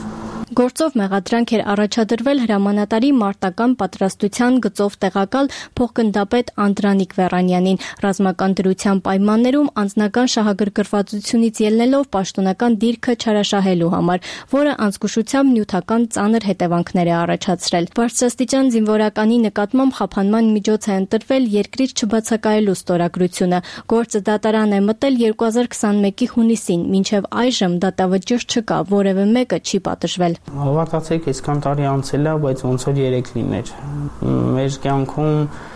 Գործով մեղադրանք էր առաջադրվել հրամանատարի մարտական պատրաստության գծով տեղակալ փոխգնդապետ Անդրանիկ Վերանյանին ռազմական դրության պայմաններում անձնական շահագրգռվածությունից ելնելով պաշտոնական դիրքը չարաշահելու համար, որը անզգուշությամբ նյութական ծանր հետևանքներ է առաջացրել։ Բարձրաստիճան զինվորականի նկատմամբ խափանման միջոց է ընտրվել երկրից չբացակայելու ստորագրությունը։ Գործը դատարան է մտել երկու հազար քսանմեկի հունիսին, մինչև այժմ դատավճիռ չկա, որևէ մեկը չի պատժվել։ Հավատացեք, այսքան տարի անցել է, բայց ոնց որ երեք լիներ։ Մեր կյանքում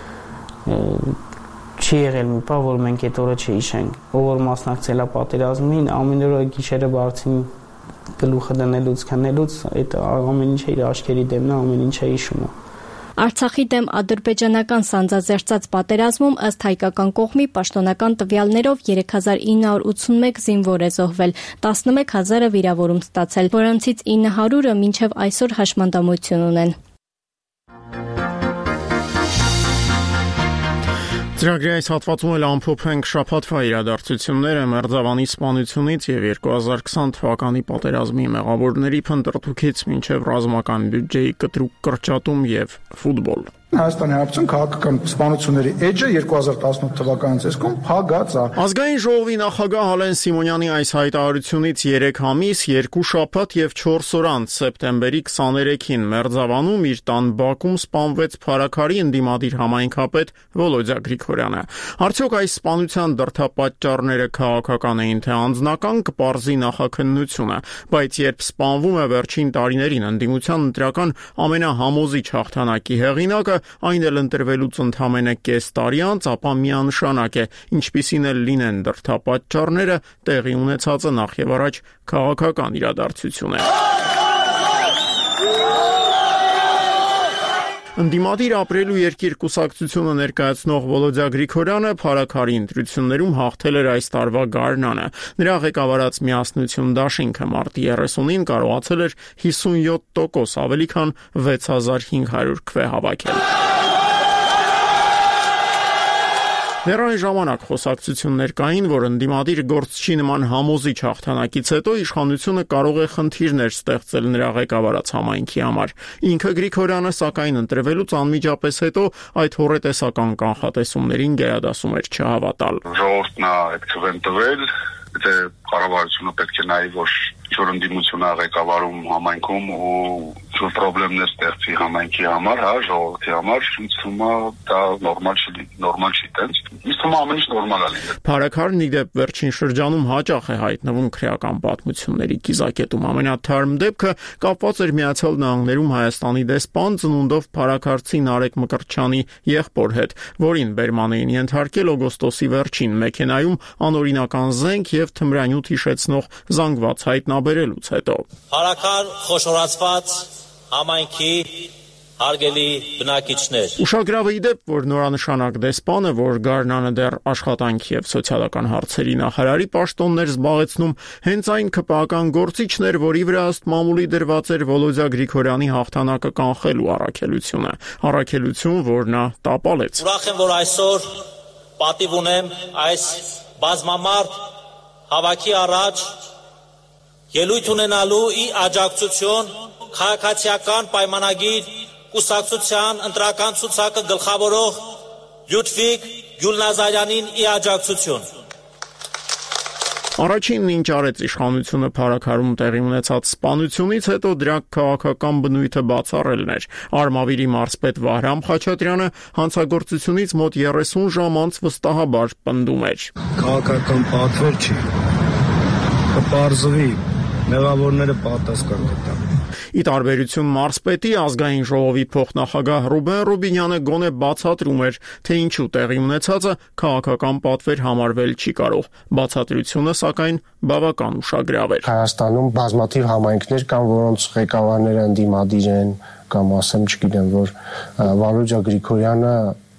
չի եղել մի բան, որ մենք այդ օրը չհիշենք։ Ով որ մասնակցել է պատերազմին, ամեն օր գիշերը բարձին գլուխը դնելուց, քնելուց, այդ ամեն ինչը իր աչքերի դեմն է, ամեն ինչը հիշում է։ Արցախի դեմ ադրբեջանական սանձազերծած պատերազմում ըստ հայկական կողմի պաշտոնական տվյալներով երեք հազար ինը հարյուր ութսունմեկ զինվոր է զոհվել, տասնմեկ հազարը վիրավորում ստացել, որոնցից ինը հարյուրը մինչև այսօր հաշմանդամություն ունեն։ Ծրագրի այս հատվածում էլ ամփոփենք շաբաթվա իրադարձությունները Մերձավանի սպանությունից եւ երկու հազար քսան թվականի պատերազմի մեղավորների փնտրտուքից մինչև ռազմական բյուջեի կտրուկ կրճատում եւ ֆուտբոլ։ Հայաստանի Հանրապետության քաղաքական սպանությունների էջը երկու հազար տասնութ թվականի ցեսկում փակած է։ Ազգային ժողովի նախագահ Ալեն Սիմոնյանի այս հայտարարությունից երեք ամիս, երկու շաբաթ եւ չորս օր անց սեպտեմբերի քսաներեքին Մերձավանում իր տան բակում սպանվեց Փարաքարի ընդդիմադիր համայնքապետ Վոլոդյա Գրիգորյանը։ Արդյոք այս սպանության դրդապատճառները քաղաքական էին թե անձնական, կպարզի նախաքննությունը, բայց երբ սպանվում է վերջին տարիներին ընդդիմության ընտրական ամենահամոզիչ հաղթանակի հեղինակը, այն էլ ընտրվելուց ընդամենը կես տարի անց, ապա միանշանակ է, ինչպիսին էլ լինեն դրդապատճառները, տեղի ունեցածը նախ եւ առաջ քաղաքական իրադարձություն է։ Ընդդիմադիր ապրելու երկիր կուսակցությունը ներկայացնող Վոլոդյա Գրիգորյանը Փարաքարի ընտրություններում հաղթել էր այս տարվա գարնանը։ Նրա ղեկավարած Միասնություն դաշինքը մարտի երեսունին կարողացել էր հիսունյոթ տոկոս ավելի քան վեց հազար հինգ հարյուր քվե հավաքել։ Դեռ այն ժամանակ խոսակցություններ կային, որ ընդդիմադիր գործչի նման համոզիչ հաղթանակից հետո իշխանությունը կարող է խնդիրներ ստեղծել նրա ղեկավարած համայնքի համար։ Ինքը Գրիգորյանը սակայն ընտրվելուց անմիջապես հետո այդ հոռետեսական կանխատեսումներին գերադասում էր չհավատալ։ Ժողովուրդն է այդ քվեն տվել, թե կառավարությունը պետք է նայի, որ ինչ-որ ընդդիմություն է ղեկավարում համայնքում ու ինչ-որ պրոբլեմներ ստեղծի համայնքի համար, հա, ժողովրդի համար, ինձ թվում է դա նորմալ չի, նորմալ չի տենց։ Ինձ թվում է ամեն ինչ նորմալ է լինել։ Փարաքարն ի դեպ վերջին շրջանում հաճախ է հայտնվում քրեական պատմությունների կիզակետում։ Ամենաթարմ դեպքը կապված էր Միացյալ Նահանգներում Հայաստանի դեսպան ծնունդով փարաքարցի Նարեկ Մկրտչյանի եղբոր հետ, որին բերման էին ենթարկել օգոստոսի վերջին մեքենայում անօրինական զենք եւ թմրանյութ հիշեցնող զանգված հայտնաբերելուց հետո։ Փարաքար խոշորացված համայնքի հարգելի բնակիչներ։ Ուշագրավ է ի դեպ, որ նորանշանակ դեսպանը, որ գարնանը դեռ աշխատանքի եւ սոցիալական հարցերի նախարարի պաշտոններ զբաղեցնում, հենց այն ՔՊԱ-ական գործիչն էր, որի վրա ըստ մամուլի դրված էր Վոլոդյա Գրիգորյանի հաղթանակը կանխելու առաքելությունը։ Առաքելություն, որ նա տապալեց։ Ուրախ եմ, որ այսօր պատիվ ունեմ այս բազմամարդ հավաքի առաջ ելույթ ունենալու ի աջակցություն քաղաքացիական պայմանագիր կուսակցության ընտրական ցուցակը գլխավորող Լյուդվիգ Գյուլնազարյանին ի աջակցություն։ Առաջինն ինչ արեց իշխանությունը Փարաքարում տեղի ունեցած սպանությունից հետո դրա քաղաքական բնույթը բացառելն էր։ Արմավիրի մարզպետ Վահրամ Խաչատրյանը հանցագործությունից մոտ երեսուն ժամ անց վստահաբար պնդում էր. Քաղաքական պատվեր չի, կպարզվի, մեղավորները պատասխան կտան։ Ի տարբերություն մարզպետի, ազգային ժողովի փոխնախագահ Ռուբեն Ռուբինյանը գոնե բացատրում էր, թե ինչու տեղի ունեցածը քաղաքական պատվեր համարվել չի կարող։ Բացատրությունը, սակայն, բավական ուշագրավ էր։ Հայաստանում բազմաթիվ համայնքներ կան, որոնց ղեկավարները ընդդիմադիր են, կամ ասեմ, չգիտեմ, որ Վոլոդյա Գրիգորյանը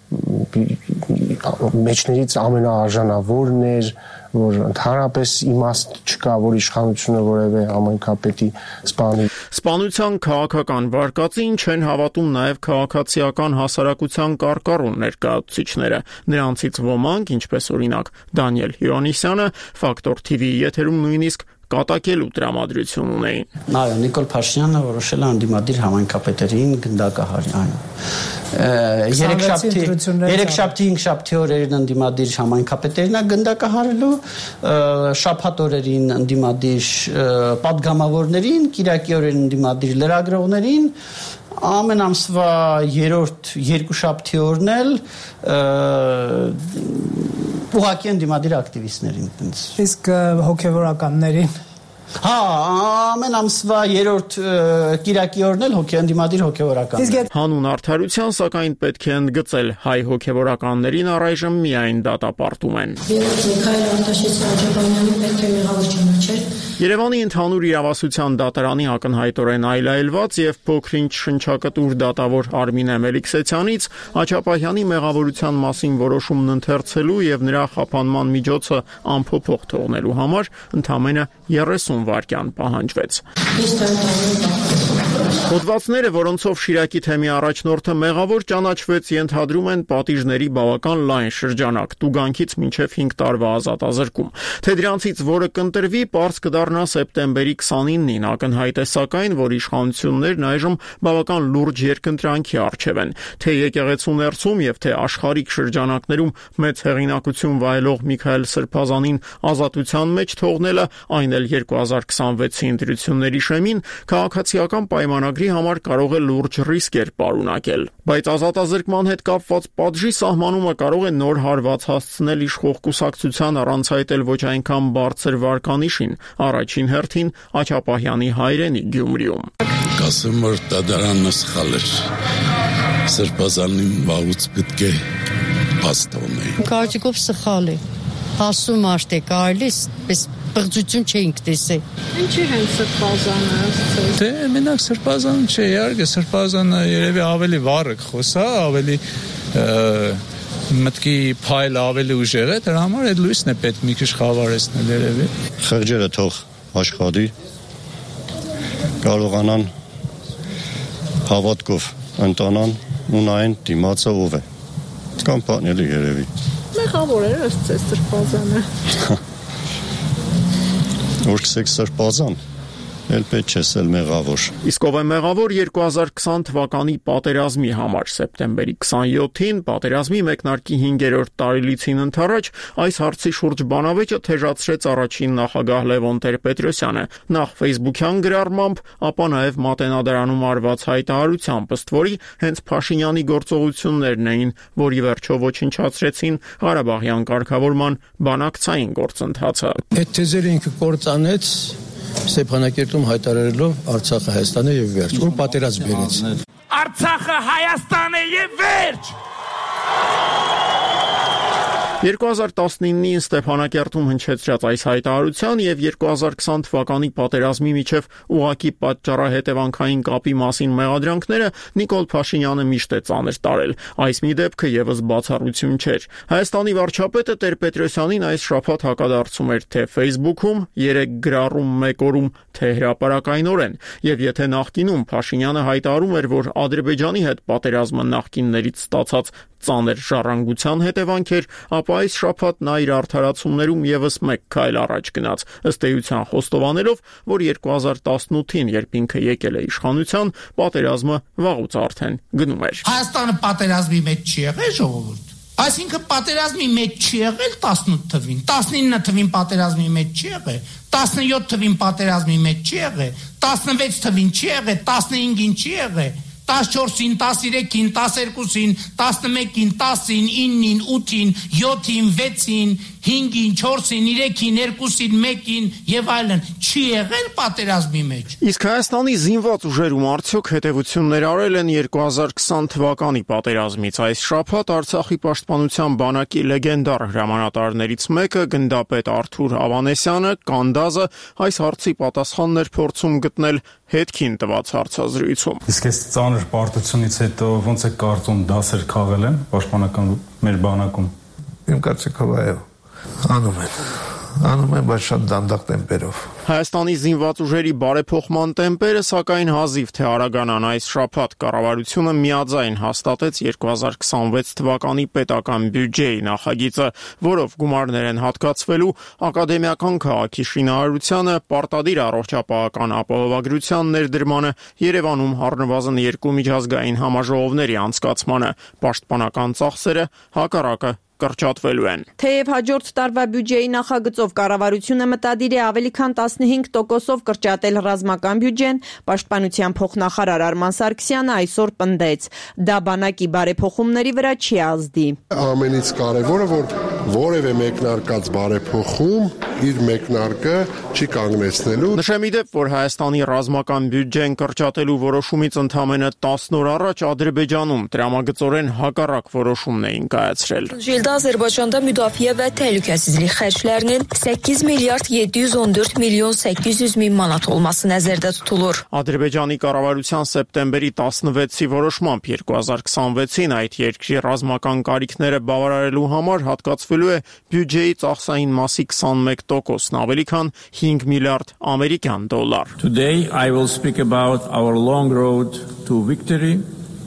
մեջներից ամենաարժանավորն էր, որ ընդհանրապես իմաստ չկա, որ իշխանությունը որևէ համայնքապետի սպանի։ Սպանության քաղաքական վարկածին չեն հավատում նաև քաղաքացիական հասարակության կարկառուն ներկայացուցիչները։ Նրանցից ոմանք, ինչպես օրինակ Դանիել Հիոնիսյանը, Ֆակտոր թի վիի եթերում նույնիսկ կատակելու տրամադրություն ունեին։ Այո, Նիկոլ Փաշինյանը որոշել է անդիմադիր համայնքապետերին գնդակահարի անում։ Երեքշաբթի հինգշաբթի օրերին անդիմադիր համայնքապետերին է գնդակահարելու, շաբաթ օրերին անդիմադիր պատգամավորներին, կիրակի օրերին անդիմադիր լրագրողներին, ամեն ամսվա երրորդ երկուշաբթի օրն էլ ուղղակի անդիմադիր ակտիվիստներին։ Իսկ հոգևորականներին Հա, ամեն ամսվա երրորդ կիրակի օրն էլ հոգի անդիմադիր հոգևորական։ Հանուն արդարության, սակայն պետք է ընդգծել հայ հոգևորականներին առայժմ միայն դատապարտում են։ Երևանի ընդհանուր իրավասության դատարանի ակնհայտորեն այլայլված եւ փոքրինչ շնչակտուր դատավոր Արմինե Մելիքսեթյանից Աջապահյանի մեղավորության մասին որոշումն ընթերցելու եւ նրա խափանման միջոցը անփոփոխ թողնելու համար ընդամենը երեսուն վայրկյան պահանջվեց։ Հոդվածները, որոնցով Շիրակի թեմի առաջնորդը մեղավոր ճանաչվեց, ենթադրում են պատիժների բավական լայն շրջանակ, տուգանքից մինչև հինգ տարվա ազատազրկում։ Թե դրանցից որը կընտրվի, պարզ կդառնա սեպտեմբերի քսանինին, ակնհայտ է սակայն, որ իշխանություններն այժմ բավական լուրջ երկընտրանքի առջև են։ Թե եկեղեցու ներսում եւ թե աշխարհիկ շրջանակներում մեծ հեղինակություն վայելող Միքայել Սրբազանին ազատության մեջ թողնելը, այն էլ երկու հազար քսանվեցի ընտրությունների շեմին, քաղաքացիական պայմանագրի համար կարող է լուրջ ռիսկեր պարունակել, բայց ազատազրկման հետ կապված պատժի սահմանումը կարող է նոր հարված հասցնել իշխող կուսակցության առանց այտել ոչ այնքան բարձր վարկանիշին, առաջին հերթին Աջապահյանի հայրենի Գյումրիում։ Կասեմ, որ դատարանն սխալ էր։ Սրբազանին վաղուց պետք է փաստորներ։ Կարծիքով սխալ է։ Հասու մարդ է կարելի, պես բղջություն չէինք տեսել։ Ինչի հենց Սրբազանը ասել։ Դե մենակ Սրբազանը չէ, իհարկե Սրբազանը երևի ավելի վառը խոսա, ավելի մտքի փայլը ավելի ուժեղ է, դրա համար այդ լույսն է պետք մի քիչ խավարեցնել երևի։ Խղճերը թող աշխատի, կարողանան հավատքով ընտանան ու նայեն դիմացը ով է։ Կամ պատնելի երևի։ Մեղավոր էր ըստ ձեզ Սրբազանը։ Որ կսեք Սրբազան, էլ պետք չէ սել մեղավոր։ Իսկ ով է մեղավոր երկու հազար քսան թվականի պատերազմի համար սեպտեմբերի քսանյոթին պատերազմի մեկնարկի հինգերորդ տարելիցին ընթരാճ այս հարցի շուրջ բանավեճը թեժացրեց առաջին նախագահ Լևոն Տեր-Պետրոսյանը, նախ Facebook-յան գրառմամբ, ապա նաև Մատենադարանում արված հայտարարությամբ, ըստ որի հենց Փաշինյանի գործողություններն էին, որ ի վերջո ոչնչացրեցին Ղարաբաղյան կարգավորման բանակցային գործընթացը։ Այդ թեզերը ինքը կործանեց Ստեփանակերտում հայտարարելով Արցախը Հայաստան է եւ վերջ, որ պատերազմ բերեց։ Արցախը Հայաստան է եւ վերջ։ երկու հազար տասնինին Ստեփանակերտում հնչեցրած այս հայտարարության եւ երկու հազար քսան թվականի պատերազմի միջև ուղակի պատճառահետևանքային կապի մասին մեղադրանքները Նիկոլ Փաշինյանը միշտ է ծանր տարել։ Այս մի դեպքը եւս բացառություն չէր։ Հայաստանի վարչապետը Տեր-Պետրոսյանին այս շաբաթ հակադարձում էր թե Facebook-ում, երեք գրառում մեկ օրում, թե հրապարակայնորեն, եւ եթե նախկինում Փաշինյանը հայտարարում էր, որ Ադրբեջանի հետ պատերազմը նախկիններից ստացած ծանր ժառանգության հետևանք էր, ապա այս շաբաթ նա իր արդարացումներում եւս մեկ քայլ առաջ գնաց, ըստ էության խոստովանելով, որ երկու հազար տասնութին, երբ ինքը եկել է իշխանության, պատերազմը վաղուց արդեն գնում էր։ Հայաստանը պատերազմի մեջ չի եղել, ժողովուրդ։ Այսինքն պատերազմի մեջ չի եղել տասնութ թվին, տասնինը թվին պատերազմի մեջ չի եղել, տասնյոթ թվին պատերազմի մեջ չի եղել, տասնվեց թվին չի եղել, տասնհինգին չի եղել, տասնչորսին, տասներեքին, տասներկուսին, տասնմեկին, տասին, իննին, ութին, յոթին, վեցին, հինգին, չորսին, երեքին, երկուսին, մեկին եւ այլն չի եղել պատերազմի մեջ։ Իսկ Հայաստանի զինված ուժերում արդյոք հետևություններ արել են երկու հազար քսան թվականի պատերազմից։ Այս շաբաթ Արցախի պաշտպանության բանակի լեգենդար հրամանատարներից մեկը գնդապետ Արթուր Ավանեսյանը Կանդազը այս հարցի պատասխանն էր փորձում գտնել հետքին տված հարցազրույցում։ Իսկ այս ծանր պարտությունից հետո ոնց է կարծում դասեր քաղել են պաշտպանական մեր բանակում։ Իմ կարծիքով այո, անում են։ անում են, բայց շատ դանդաղ տեմպերով։ Հայաստանի զինված ուժերի բարեփոխման տեմպերը սակայն հազիվ թե արագանան այս շաբաթ կառավարությունը միաձայն հաստատեց երկու հազար քսանվեց թվականի պետական բյուջեի նախագիծը, որով գումարներ են հատկացվելու ակադեմիական քաղաքի շինարարությանը, պարտադիր առողջապահական ապահովագրության ներդրմանը, Երևանում առնվազն երկու միջազգային համաժողովների անցկացմանը, պաշտպանական ծախսերը հակառակը կրճատվելու են։ Թեև հաջորդ տարվա բյուջեի նախագծով կառավարությունը մտադիր է ավելի քան տասնհինգ տոկոսով կրճատել ռազմական բյուջեն, պաշտպանության փոխնախարար Արման Սարգսյանը այսօր պնդեց, դա բանակի բարեփոխումների վրա չի ազդի։ Ամենից կարևորը, որ որևէ մեկնարկած բարեփոխում իր մեկնարկը չի կանգնեցնելու։ Նշեմ ի դեպ, որ Հայաստանի ռազմական բյուջեն կրճատելու որոշումից ընդամենը տասն օր առաջ Ադրբեջանում տրամագծորեն haqaraq որոշումն էին կայացրել։ İldə Azərbaycanda müdafiə və təhlükəsizlik xərclərinin səkkiz milyard yeddi yüz on dörd milyon səkkiz yüz min manat olması nəzərdə tutulur։ Ադրբեջանի կառավարության սեպտեմբերի տասնվեցի որոշմամբ երկու հազար քսանվեցին այդ երկրի ռազմական կարիքները բավարարելու համար հատկացվելու է բյուջեի ծախսային մասի քսանմեկ տոկոսն, ավելի քան հինգ միլիարդ ամերիկյան դոլար։ Today I will speak about our long road to victory.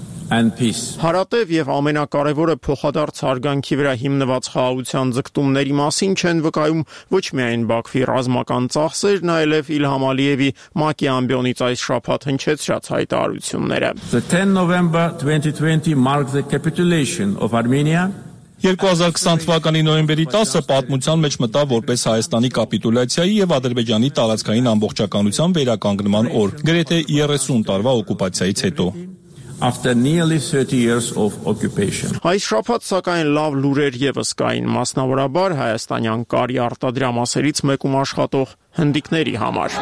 Հարատև եւ ամենակարևորը փոխադարձ հարգանքի վրա հիմնված խաղաղության ձգտումների մասին չեն վկայում ոչ միայն Բաքվի ռազմական ծախսերն, այլև Իլհամ Ալիևի ՄԱԿ-ի ամբիոնից այս շաբաթ հնչեցրած հայտարարությունները։ The tenth of November twenty twenty marked the capitulation of Armenia. երկու հազար քսան թվականի նոյեմբերի տասը պատմության մեջ մտավ որպես Հայաստանի կապիտուլյացիայի եւ Ադրբեջանի տարածքային ամբողջականության վերականգնման օր, գրեթե երեսուն տարվա օկուպացիայից հետո։ After nearly thirty years of occupation. Այս շաբաթ սակայն լավ լուրեր եւս կային, մասնավորաբար հայաստանյան կարի արտադրամասերից մեկում աշխատող հնդիկների համար։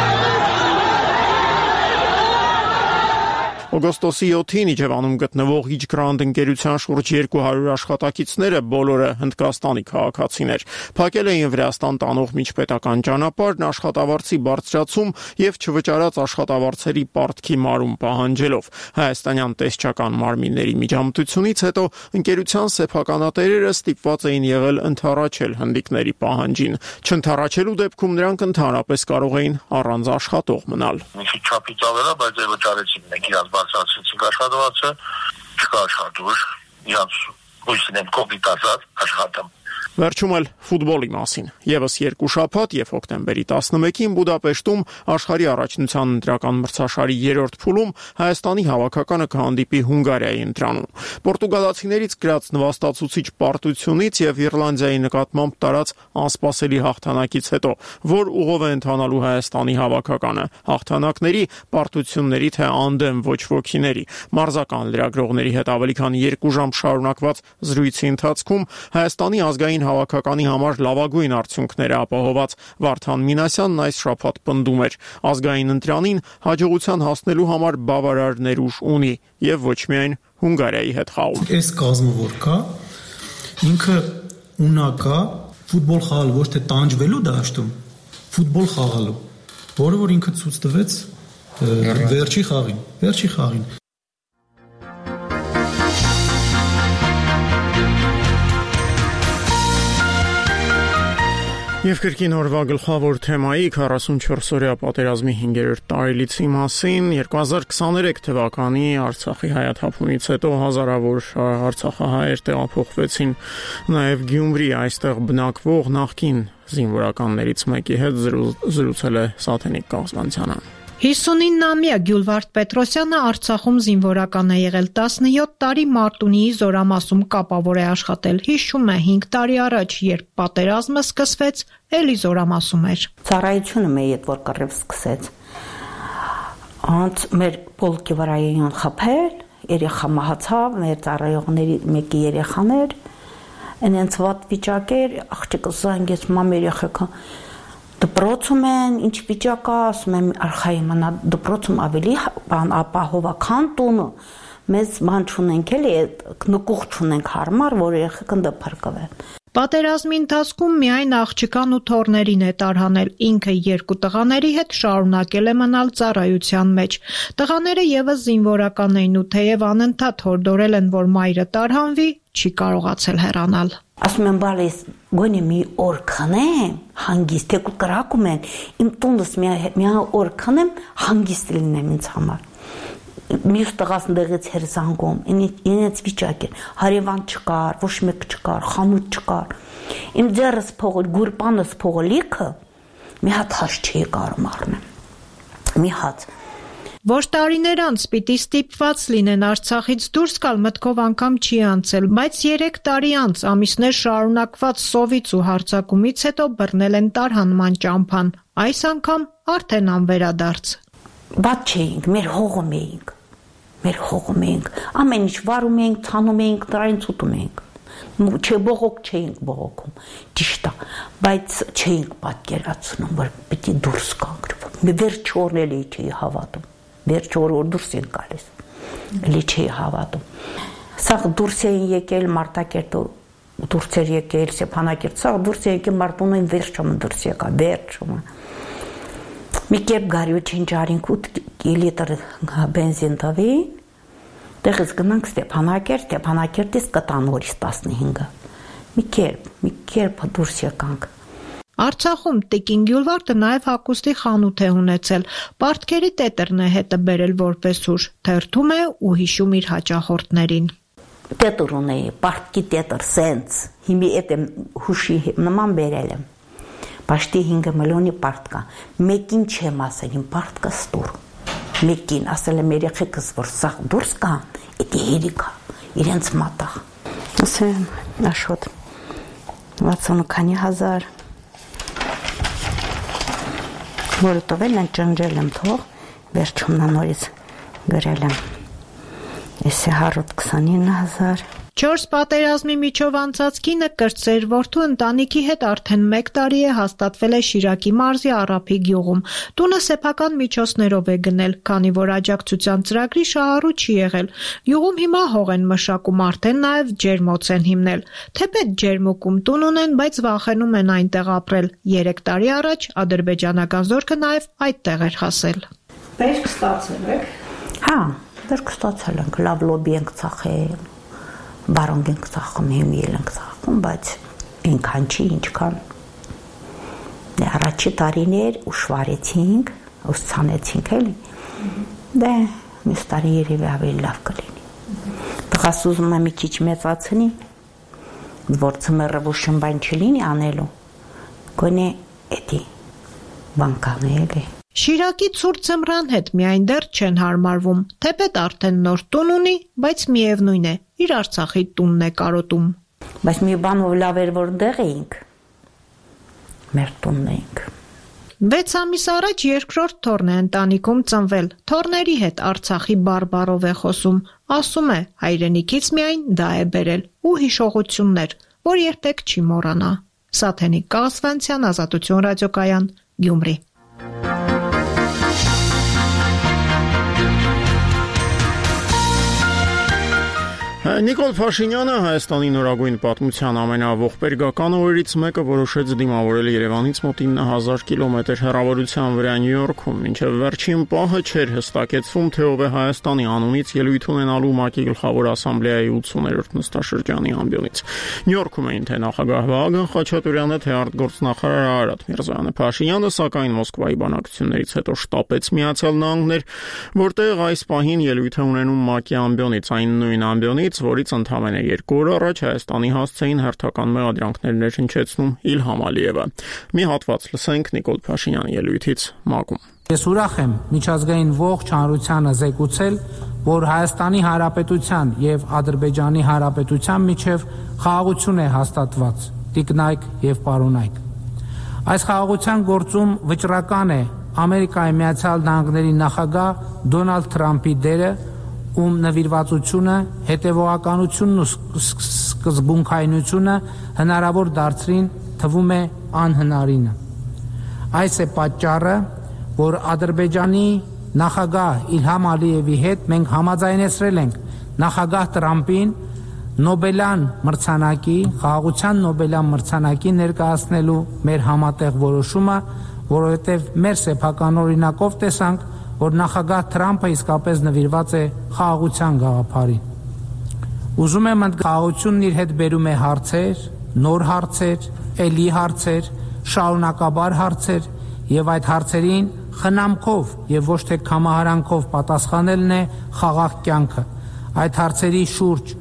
Օգոստոսի յոթին Իջևանում գտնվող Իջգրանդ ընկերության շուրջ երկու հարյուր աշխատակիցները բոլորը Հնդկաստանի քաղաքացիներ փակել էին Վրաստան տանող միջպետական ճանապարհն աշխատավարձի բարձրացում եւ չվճարած աշխատավարձերի պարտքի մարում պահանջելով։ Հայաստանյան տեսչական մարմինների միջամտությունից հետո ընկերության սեփականատերերը ստիպված էին եղել ընդառաջել հնդիկների պահանջին։ Չընդառաջելու դեպքում նրանք ընդհանրապես կարող էին առանց աշխատող մնալ։ Ինչի չափից ավելա, բայց այո վճարեցին մենք իրաց բարձրացրեցինք աշխատվածը, չկա աշխատուր, իրանց հույսին են կոպիտ ասած աշխատում։ Վերջում էլ ֆուտբոլի մասին։ Եվս երկու շաբաթ եւ հոկտեմբերի տասնմեկին Բուդապեշտում աշխարհի առաջնության ընտրական մրցաշարի երրորդ փուլում Հայաստանի հավաքականը կհանդիպի Հունգարիայի ընտրանում։ Պորտուգալացիներից գրած նվաստացուցիչ պարտությունից եւ Իռլանդիայի նկատմամբ տարած անսպասելի հաղթանակից հետո, որ ուղով է ընթանալու Հայաստանի հավաքականը, հաղթանակների, պարտությունների թե անդեմ ոչ ոքիների, մարզական լրագրողների հետ ավելի քան երկու ժամ շարունակված զրույցի ընթացքում Հայաստանի ազգային հավաքականի համար լավագույն արդյունքները ապահոված Վարդան Մինասյանն այս շաբաթ պնդում էր ազգային ընտրանին հաջողության հասնելու համար բավարար ներուժ ունի եւ ոչ միայն Հունգարիայի հետ խաղում։ Այս կազմը որ կա, ինքը ունակա ֆուտբոլ խաղալ ոչ թե տանջվելու դաշտում, ֆուտբոլ խաղալու, որը որ ինքը ցույց տվեց վերջի խաղին, վերջի խաղին։ Եվ կրկին օրվա գլխավոր թեմայի քառասունչորսօրյա պատերազմի հինգերորդ տարելիցի մասին երկու հազար քսաներեք թվականի Արցախի հայաթափումից հետո հազարավոր արցախահայեր տեղափոխվեցին նաև Գյումրի, այստեղ բնակվող նախկին զինվորականներից մեկի հետ զրուցել է Սաթենիկ Կաղզմանցյանը։ հիսունինամյա Գյուլվարդ Պետրոսյանը Արցախում զինվորական է եղել տասնյոթ տարի Մարտունիի զորամասում կապավոր է աշխատել։ Հիշում է հինգ տարի առաջ, երբ պատերազմը սկսվեց, էլի զորամասում էր։ Ծառայությունը մեր հետ որ կռիվ սկսեց։ Անց մեր պոլկի վրա էին խփել, երեխա մահացավ, մեր ծառայողների մեկի երեխան էր։ Այնց վատ վիճակ էր, աղջիկը զանգեց մամ երեխեքը դպրոցում են, ինչ վիճակ է, ասում եմ արխայի մնա դպրոցում ավելի բան ապահովական տունը, մեզ բան չունենք էլի, նկուղ չունենք հարմար, որ երեխեքը դպրկվեն։ Պատերազմի ընթացքում միայն աղջկան ու թոռներին է տարհանել, ինքը երկու տղաների հետ շարունակել է մնալ ծառայության մեջ։ Տղաները ևս զինվորական էին ու թեև անընդհատ հորդորել են, որ մայրը տարհանվի, չի կարողացել հեռանալ։ Ասում եմ, բալես, գոնե մի օր քնեմ, հանգիստ, թեկուտ կրակում են, իմ տունս մի օր քնեմ, հանգիստ լինեմ ինձ համար։ Մյուս տղաս ընդեղից էր զանգում, ինձ վիճակ էր, հարևան չկար, ոչ մեկ չկար, խանութ չկար։ Իմ ձեռս փողը, գուրպանս փողը լիքը, մի հատ հաց չի կարում առնեմ։ Մի հաց։ Որ տարիներ անց պիտի ստիպված լինեն Արցախից դուրս գալ մտքով անգամ չի անցել, բայց երեք տարի անց ամիսներ շարունակված սովից ու հարձակումից հետո բռնել են տարհանման ճամփան, այս անգամ արդեն անվերադարձ։ Բաց չէինք, մեր հողում էինք, մեր հողում էինք, ամեն ինչ վարում էինք, ցանում էինք, տրային ցուտում էինք, չէ բողոք չէինք բողոքում, ճիշտ է, բայց չէինք պատկերացնում, որ պիտի դուրս գանք, վերջ օրն էլի չէի հավատում։ Վերջ օր որ դուրս են գալիս, լի չի հավատում։ Սաղ դուրս էին եկել Մարտակերտը, դուրս էր եկել Ստեփանակերտ, սաղ դուրս է եկել Մարտունին վերջում դուրս եկա, վերջում։ Մի կերպ գարյուչին ջարինք ութ լիտր բենզին տվի, տեղից գնանք Ստեփանակերտ, Ստեփանակերտից կտան օրից տասնհինգը։ Մի կերպ, մի կերպ դուրս եկանք։ Արցախում Տիկին Գյուլվարդը նաև հագուստի խանութ է ունեցել, պարտքերի տետերն է հետը բերել որպես ուժ, թերթում է ու հիշում իր հաճախորդներին։ Տետր ունեի, պարտքի տետր, սենց, հիմի էտ եմ հուշի նման բերել եմ, պաշտի հինգը մլյոնի պարտկա, մեկին չեմ ասել, իմ պարտկա ստուր, մեկին ասել եմ երեխեքս, որ սաղ դուրս կան, էտի հերիքա, իրենց մատաղ, ասեմ, աշոտ, վաթսուն քանի հազար, որը տվել են ճնջել եմ թող, վերջում նորից գրել եմ, եսի հարյուր քսանինը հազար։ Չորս պատերազմի միջով անցած կինը կրտսեր որդու ընտանիքի հետ արդեն մեկ տարի է հաստատվել է Շիրակի մարզի Առափի գյուղում։ Տունը սեփական միջոցներով է գնել, քանի որ աջակցության ծրագրի շահառու չի եղել։ Գյուղում հիմա հող են մշակում, արդեն նաև ջերմոց են հիմնել։ Թեպետ ջերմուկում տուն ունեն, բայց վախենում են այնտեղ ապրել։ Երեք տարի առաջ ադրբեջանական զորքը նաև այդտեղ էր հասել։ Բերք ստացել եք։ Հա, բերք ստացել ենք, լավ լոբի ենք ծախել։ Բարոնք ենք ծախում, հիմիել ենք ծախում, բայց ինքան չի, ինչքան առաջի տարիներ ուշվարեցինք, ուսցանեցինք էլի, դե մյուս տարի երևի ավելի լավ կլինի։ Տղաս ուզում է մի քիչ մեծացնի, որ ծմերը ոչմ բան չլինի անելու, գոնե էդի բան կանի էլի։ Շիրակի ցուրտ ձմռան հետ միայն դեռ չեն հարմարվում, թեպետ արդեն նոր տուն ունի, բայց միևնույն է, իր Արցախի տունն է կարոտում։ Բայց մի բանով լավ էր, որ դեղ էինք, մեր տունն էինք։ Վեց ամիս առաջ երկրորդ թոռն է ընտանիքում ծնվել, թոռների հետ Արցախի բարբառով է խոսում, ասում է հայրենիքից միայն դա է բերել ու հիշողություններ, որ երբեք չի մոռանա։ Սաթենիկ Կաղասվանցյան, Ազատություն ռադիոկայան, Գյումրի։ Նիկոլ Փաշինյանը Հայաստանի նորագույն պատմության ամենաողբերգական օրերից մեկը որոշեց դիմավորել Երևանից մոտ ինը հազար կիլոմետր հեռավորության վրա Նյու Յորքում, մինչև վերջին պահը չէր հստակեցվում, թե ով է Հայաստանի անունից ելույթ ունենալու ՄԱԿ-ի գլխավոր ասամբլեայի ութսուներորդ նստաշրջանի ամբիոնից։ Նյու Յորքում էին թե նախագահ Վահագն Խաչատուրյանը, թե արտգործնախարար Արարատ Միրզոյանը։ Փաշինյանը, սակայն Մոսկվայի բանակցություններից հետո շտապեց Միացյալ Նահանգներ, որտեղ այս պահին ելույթ է ունենում ՄԱԿ-ի ամբիոնից, այն նույն ամբիոնից, որից ընդամենը երկու օր առաջ Հայաստանի հասցեին հերթական մեղադրանքներ ներշնչեցնում Իլհամ Ալիևը։ Մի հատված լսենք Նիկոլ Փաշինյանի ելույթից ՄԱԿ-ում։ Ես ուրախ եմ միջազգային ողջ հանրությանը զեկուցել, որ Հայաստանի Հանրապետության եւ Ադրբեջանի Հանրապետության միջև խաղաղություն է հաստատված, տիկնայք եւ պարոնայք։ Այս խաղաղության գործում վճռական է Ամերիկայի Միացյալ Նահանգների նախագահ Դոնալդ Թրամփի դերը, ում նվիրվածությունը, հետևողականությունն ու սկզբունքայնությունը հնարավոր դարձրին թվում է անհնարինը։ Այս է պատճառը, որ Ադրբեջանի նախագահ Իլհամ Ալիևի հետ մենք համաձայնեցրել ենք նախագահ Տրամփին Նոբելյան մրցանակի, խաղաղության Նոբելյան մրցանակի ներկայացնելու մեր համատեղ որոշումը, որովհետև մեր սեփական օրինակով տեսանք, որ նախագահ Թրամփը իսկապես նվիրված է խաղաղության գաղափարին։ Ուզում եմ ընդգծել, խաղաղությունն իր հետ բերում է հարցեր, նոր հարցեր, էլի հարցեր, շարունակաբար հարցեր եւ այդ հարցերին խնամքով եւ ոչ թե կամահարանքով պատասխանելն է խաղաղ կյանքը։ Այդ հարցերի շուրջ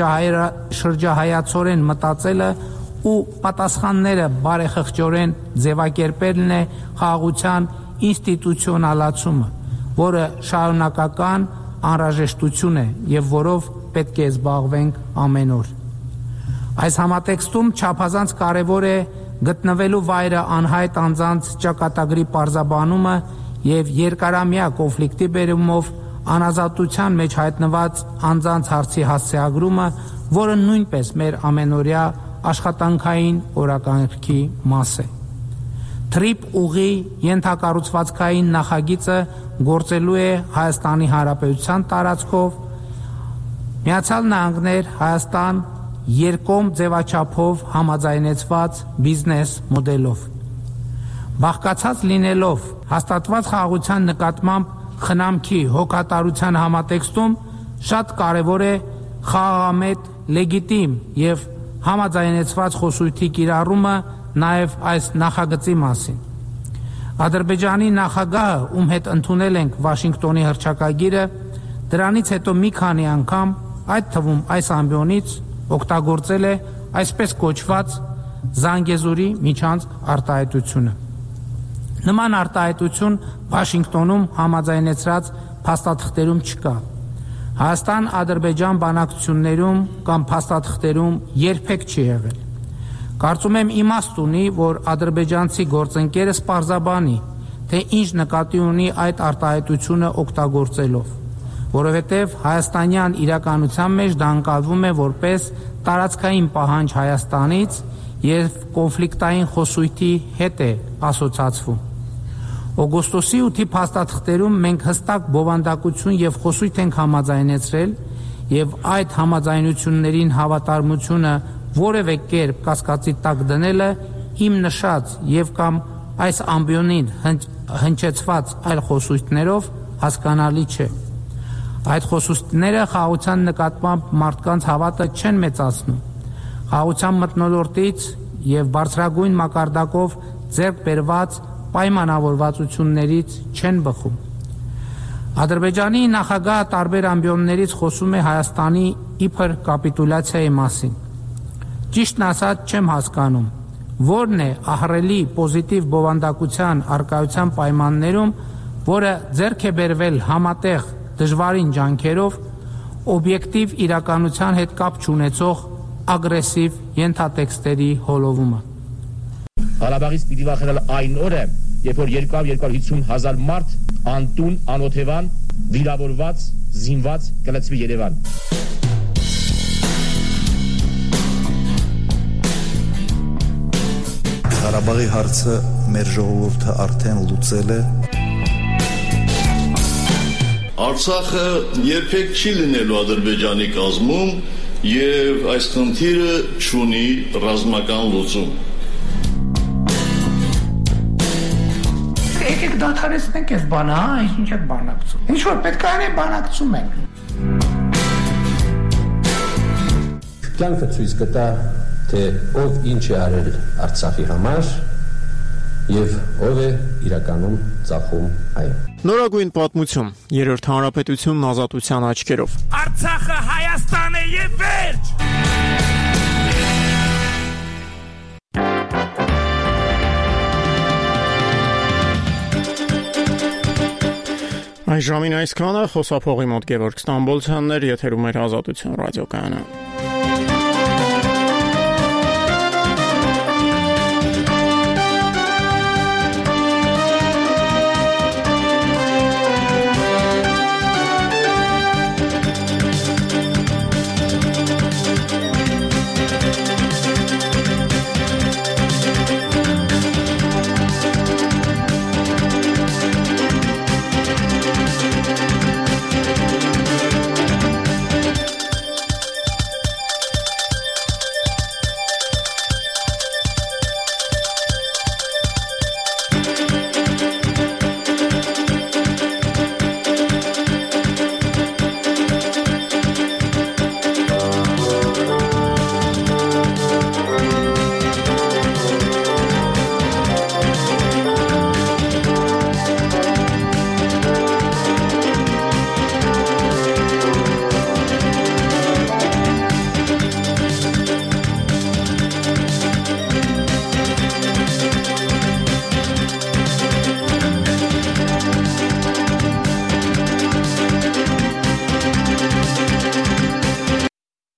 շրջահայացորեն մտածելը ու պատասխանները բարեխղճորեն ձևակերպելն է խաղաղության ինստիտուցիոնալացումը, որը շարունակական անհրաժեշտություն է եւ որով պետք է զբաղվենք ամեն օր։ Այս համատեքստում չափազանց կարևոր է գտնվելու վայրը անհայտ անձանց ճակատագրի պարզաբանումը եւ երկարամյա կոնֆլիկտի բերումով անազատության մեջ հայտնված անձանց հարցի հասցեագրումը, որը նույնպես մեր ամենօրյա աշխատանքային օրակարգի մաս է։ Թրիփ ուղի ենթակառուցվածքային նախագիծը գործելու է Հայաստանի Հանրապետության տարածքով, Միացյալ Նահանգներ Հայաստան երկկողմ ձևաչափով համաձայնեցված բիզնես մոդելով։ Բաղկացած լինելով հաստատված խաղաղության նկատմամբ խնամքի հոգատարության համատեքստում շատ կարևոր է խաղաղամետ, լեգիտիմ եւ համաձայնեցված խոսույթի կիրառումը նաեւ այս նախագծի մասին։ Ադրբեջանի նախագահը, ում հետ ընդունել ենք Վաշինգտոնի հռչակագիրը, դրանից հետո մի քանի անգամ, այդ թվում այս ամբիոնից օգտագործել է այսպես կոչված Զանգեզուրի միջանցք արտահայտությունը։ Նման արտահայտություն Վաշինգտոնում համաձայնեցրած փաստաթղթերում չկա։ Հայաստան-Ադրբեջան բանակցություններում կամ փաստաթղթերում երբեք չի եղել։ Կարծում եմ իմաստ ունի, որ ադրբեջանցի գործընկերը սպարզաբանի, թե ինչ նկատի ունի այդ արտահայտությունը օգտագործելով, որովհետև հայաստանյան իրականության մեջ դա ընկալվում է որպես տարածքային պահանջ Հայաստանից եւ կոնֆլիկտային խոսույթի հետ է ասոցացվում։ Օգոստոսի ութի փաստաթղթերում մենք հստակ բովանդակություն եւ խոսույթ ենք համաձայնեցրել եւ այդ համաձայնություններին հավատարմությունը որևէ կերպ կասկածի տակ դնելը իմ նշած եւ կամ այս ամբիոնին հնչեցված այլ խոսույթներով հասկանալի չէ։ Այդ խոսույթները խաղաղության նկատմամբ մարդկանց հավատը չեն մեծացնում, խաղաղության մթնոլորտից եւ բարձրագույն մակարդակով ձեռք բերված պայմանավորվածություններից չեն բխում։ Ադրբեջանի նախագահը տարբեր ամբիոններից խոսում է Հայաստանի իբր կապիտուլյացիայի մասին։ Ճիշտն ասած չեմ հասկանում, որն է ահռելի պոզիտիվ բովանդակության արկայության պայմաններում, որը ձեռք է բերվել համատեղ դժվարին ջանքերով, օբյեկտիվ իրականության հետ կապ չունեցող ագրեսիվ ենթատեքստերի հոլովումը։ Ղարաբաղից պիտի վախենալ այն օրը, երբ որ երկար երկար հիսուն հազար մարդ անտուն, անօթևան, վիրավորված, զինված կլցվի Երևան։ Ղարաբաղի հարցը մեր ժողովուրդը արդեն լուծել է։ Արցախը երբեք չի լինելու Ադրբեջանի կազմում եւ այս խնդիրը չունի ռազմական լուծում։ Եկեք դադարեցնենք այս բանը, հա, ինչ եք բանակցում։ Ինչ որ պետք է անենք, բանակցում ենք։ Կյանքը ցույց կտա, թե ով ինչ է արել Արցախի համար եւ ով է իրականում ծախում այն։ Նորագույն պատմություն, երրորդ հանրապետությունն ազատության աչքերով։ Արցախը Հայաստան է եւ վերջ։ Այս ժամին այսքանը, խոսափողի մոտ Գևորգ Ստամբոլցյանն էր, եթերում էր Ազատություն ռադիոկայանը։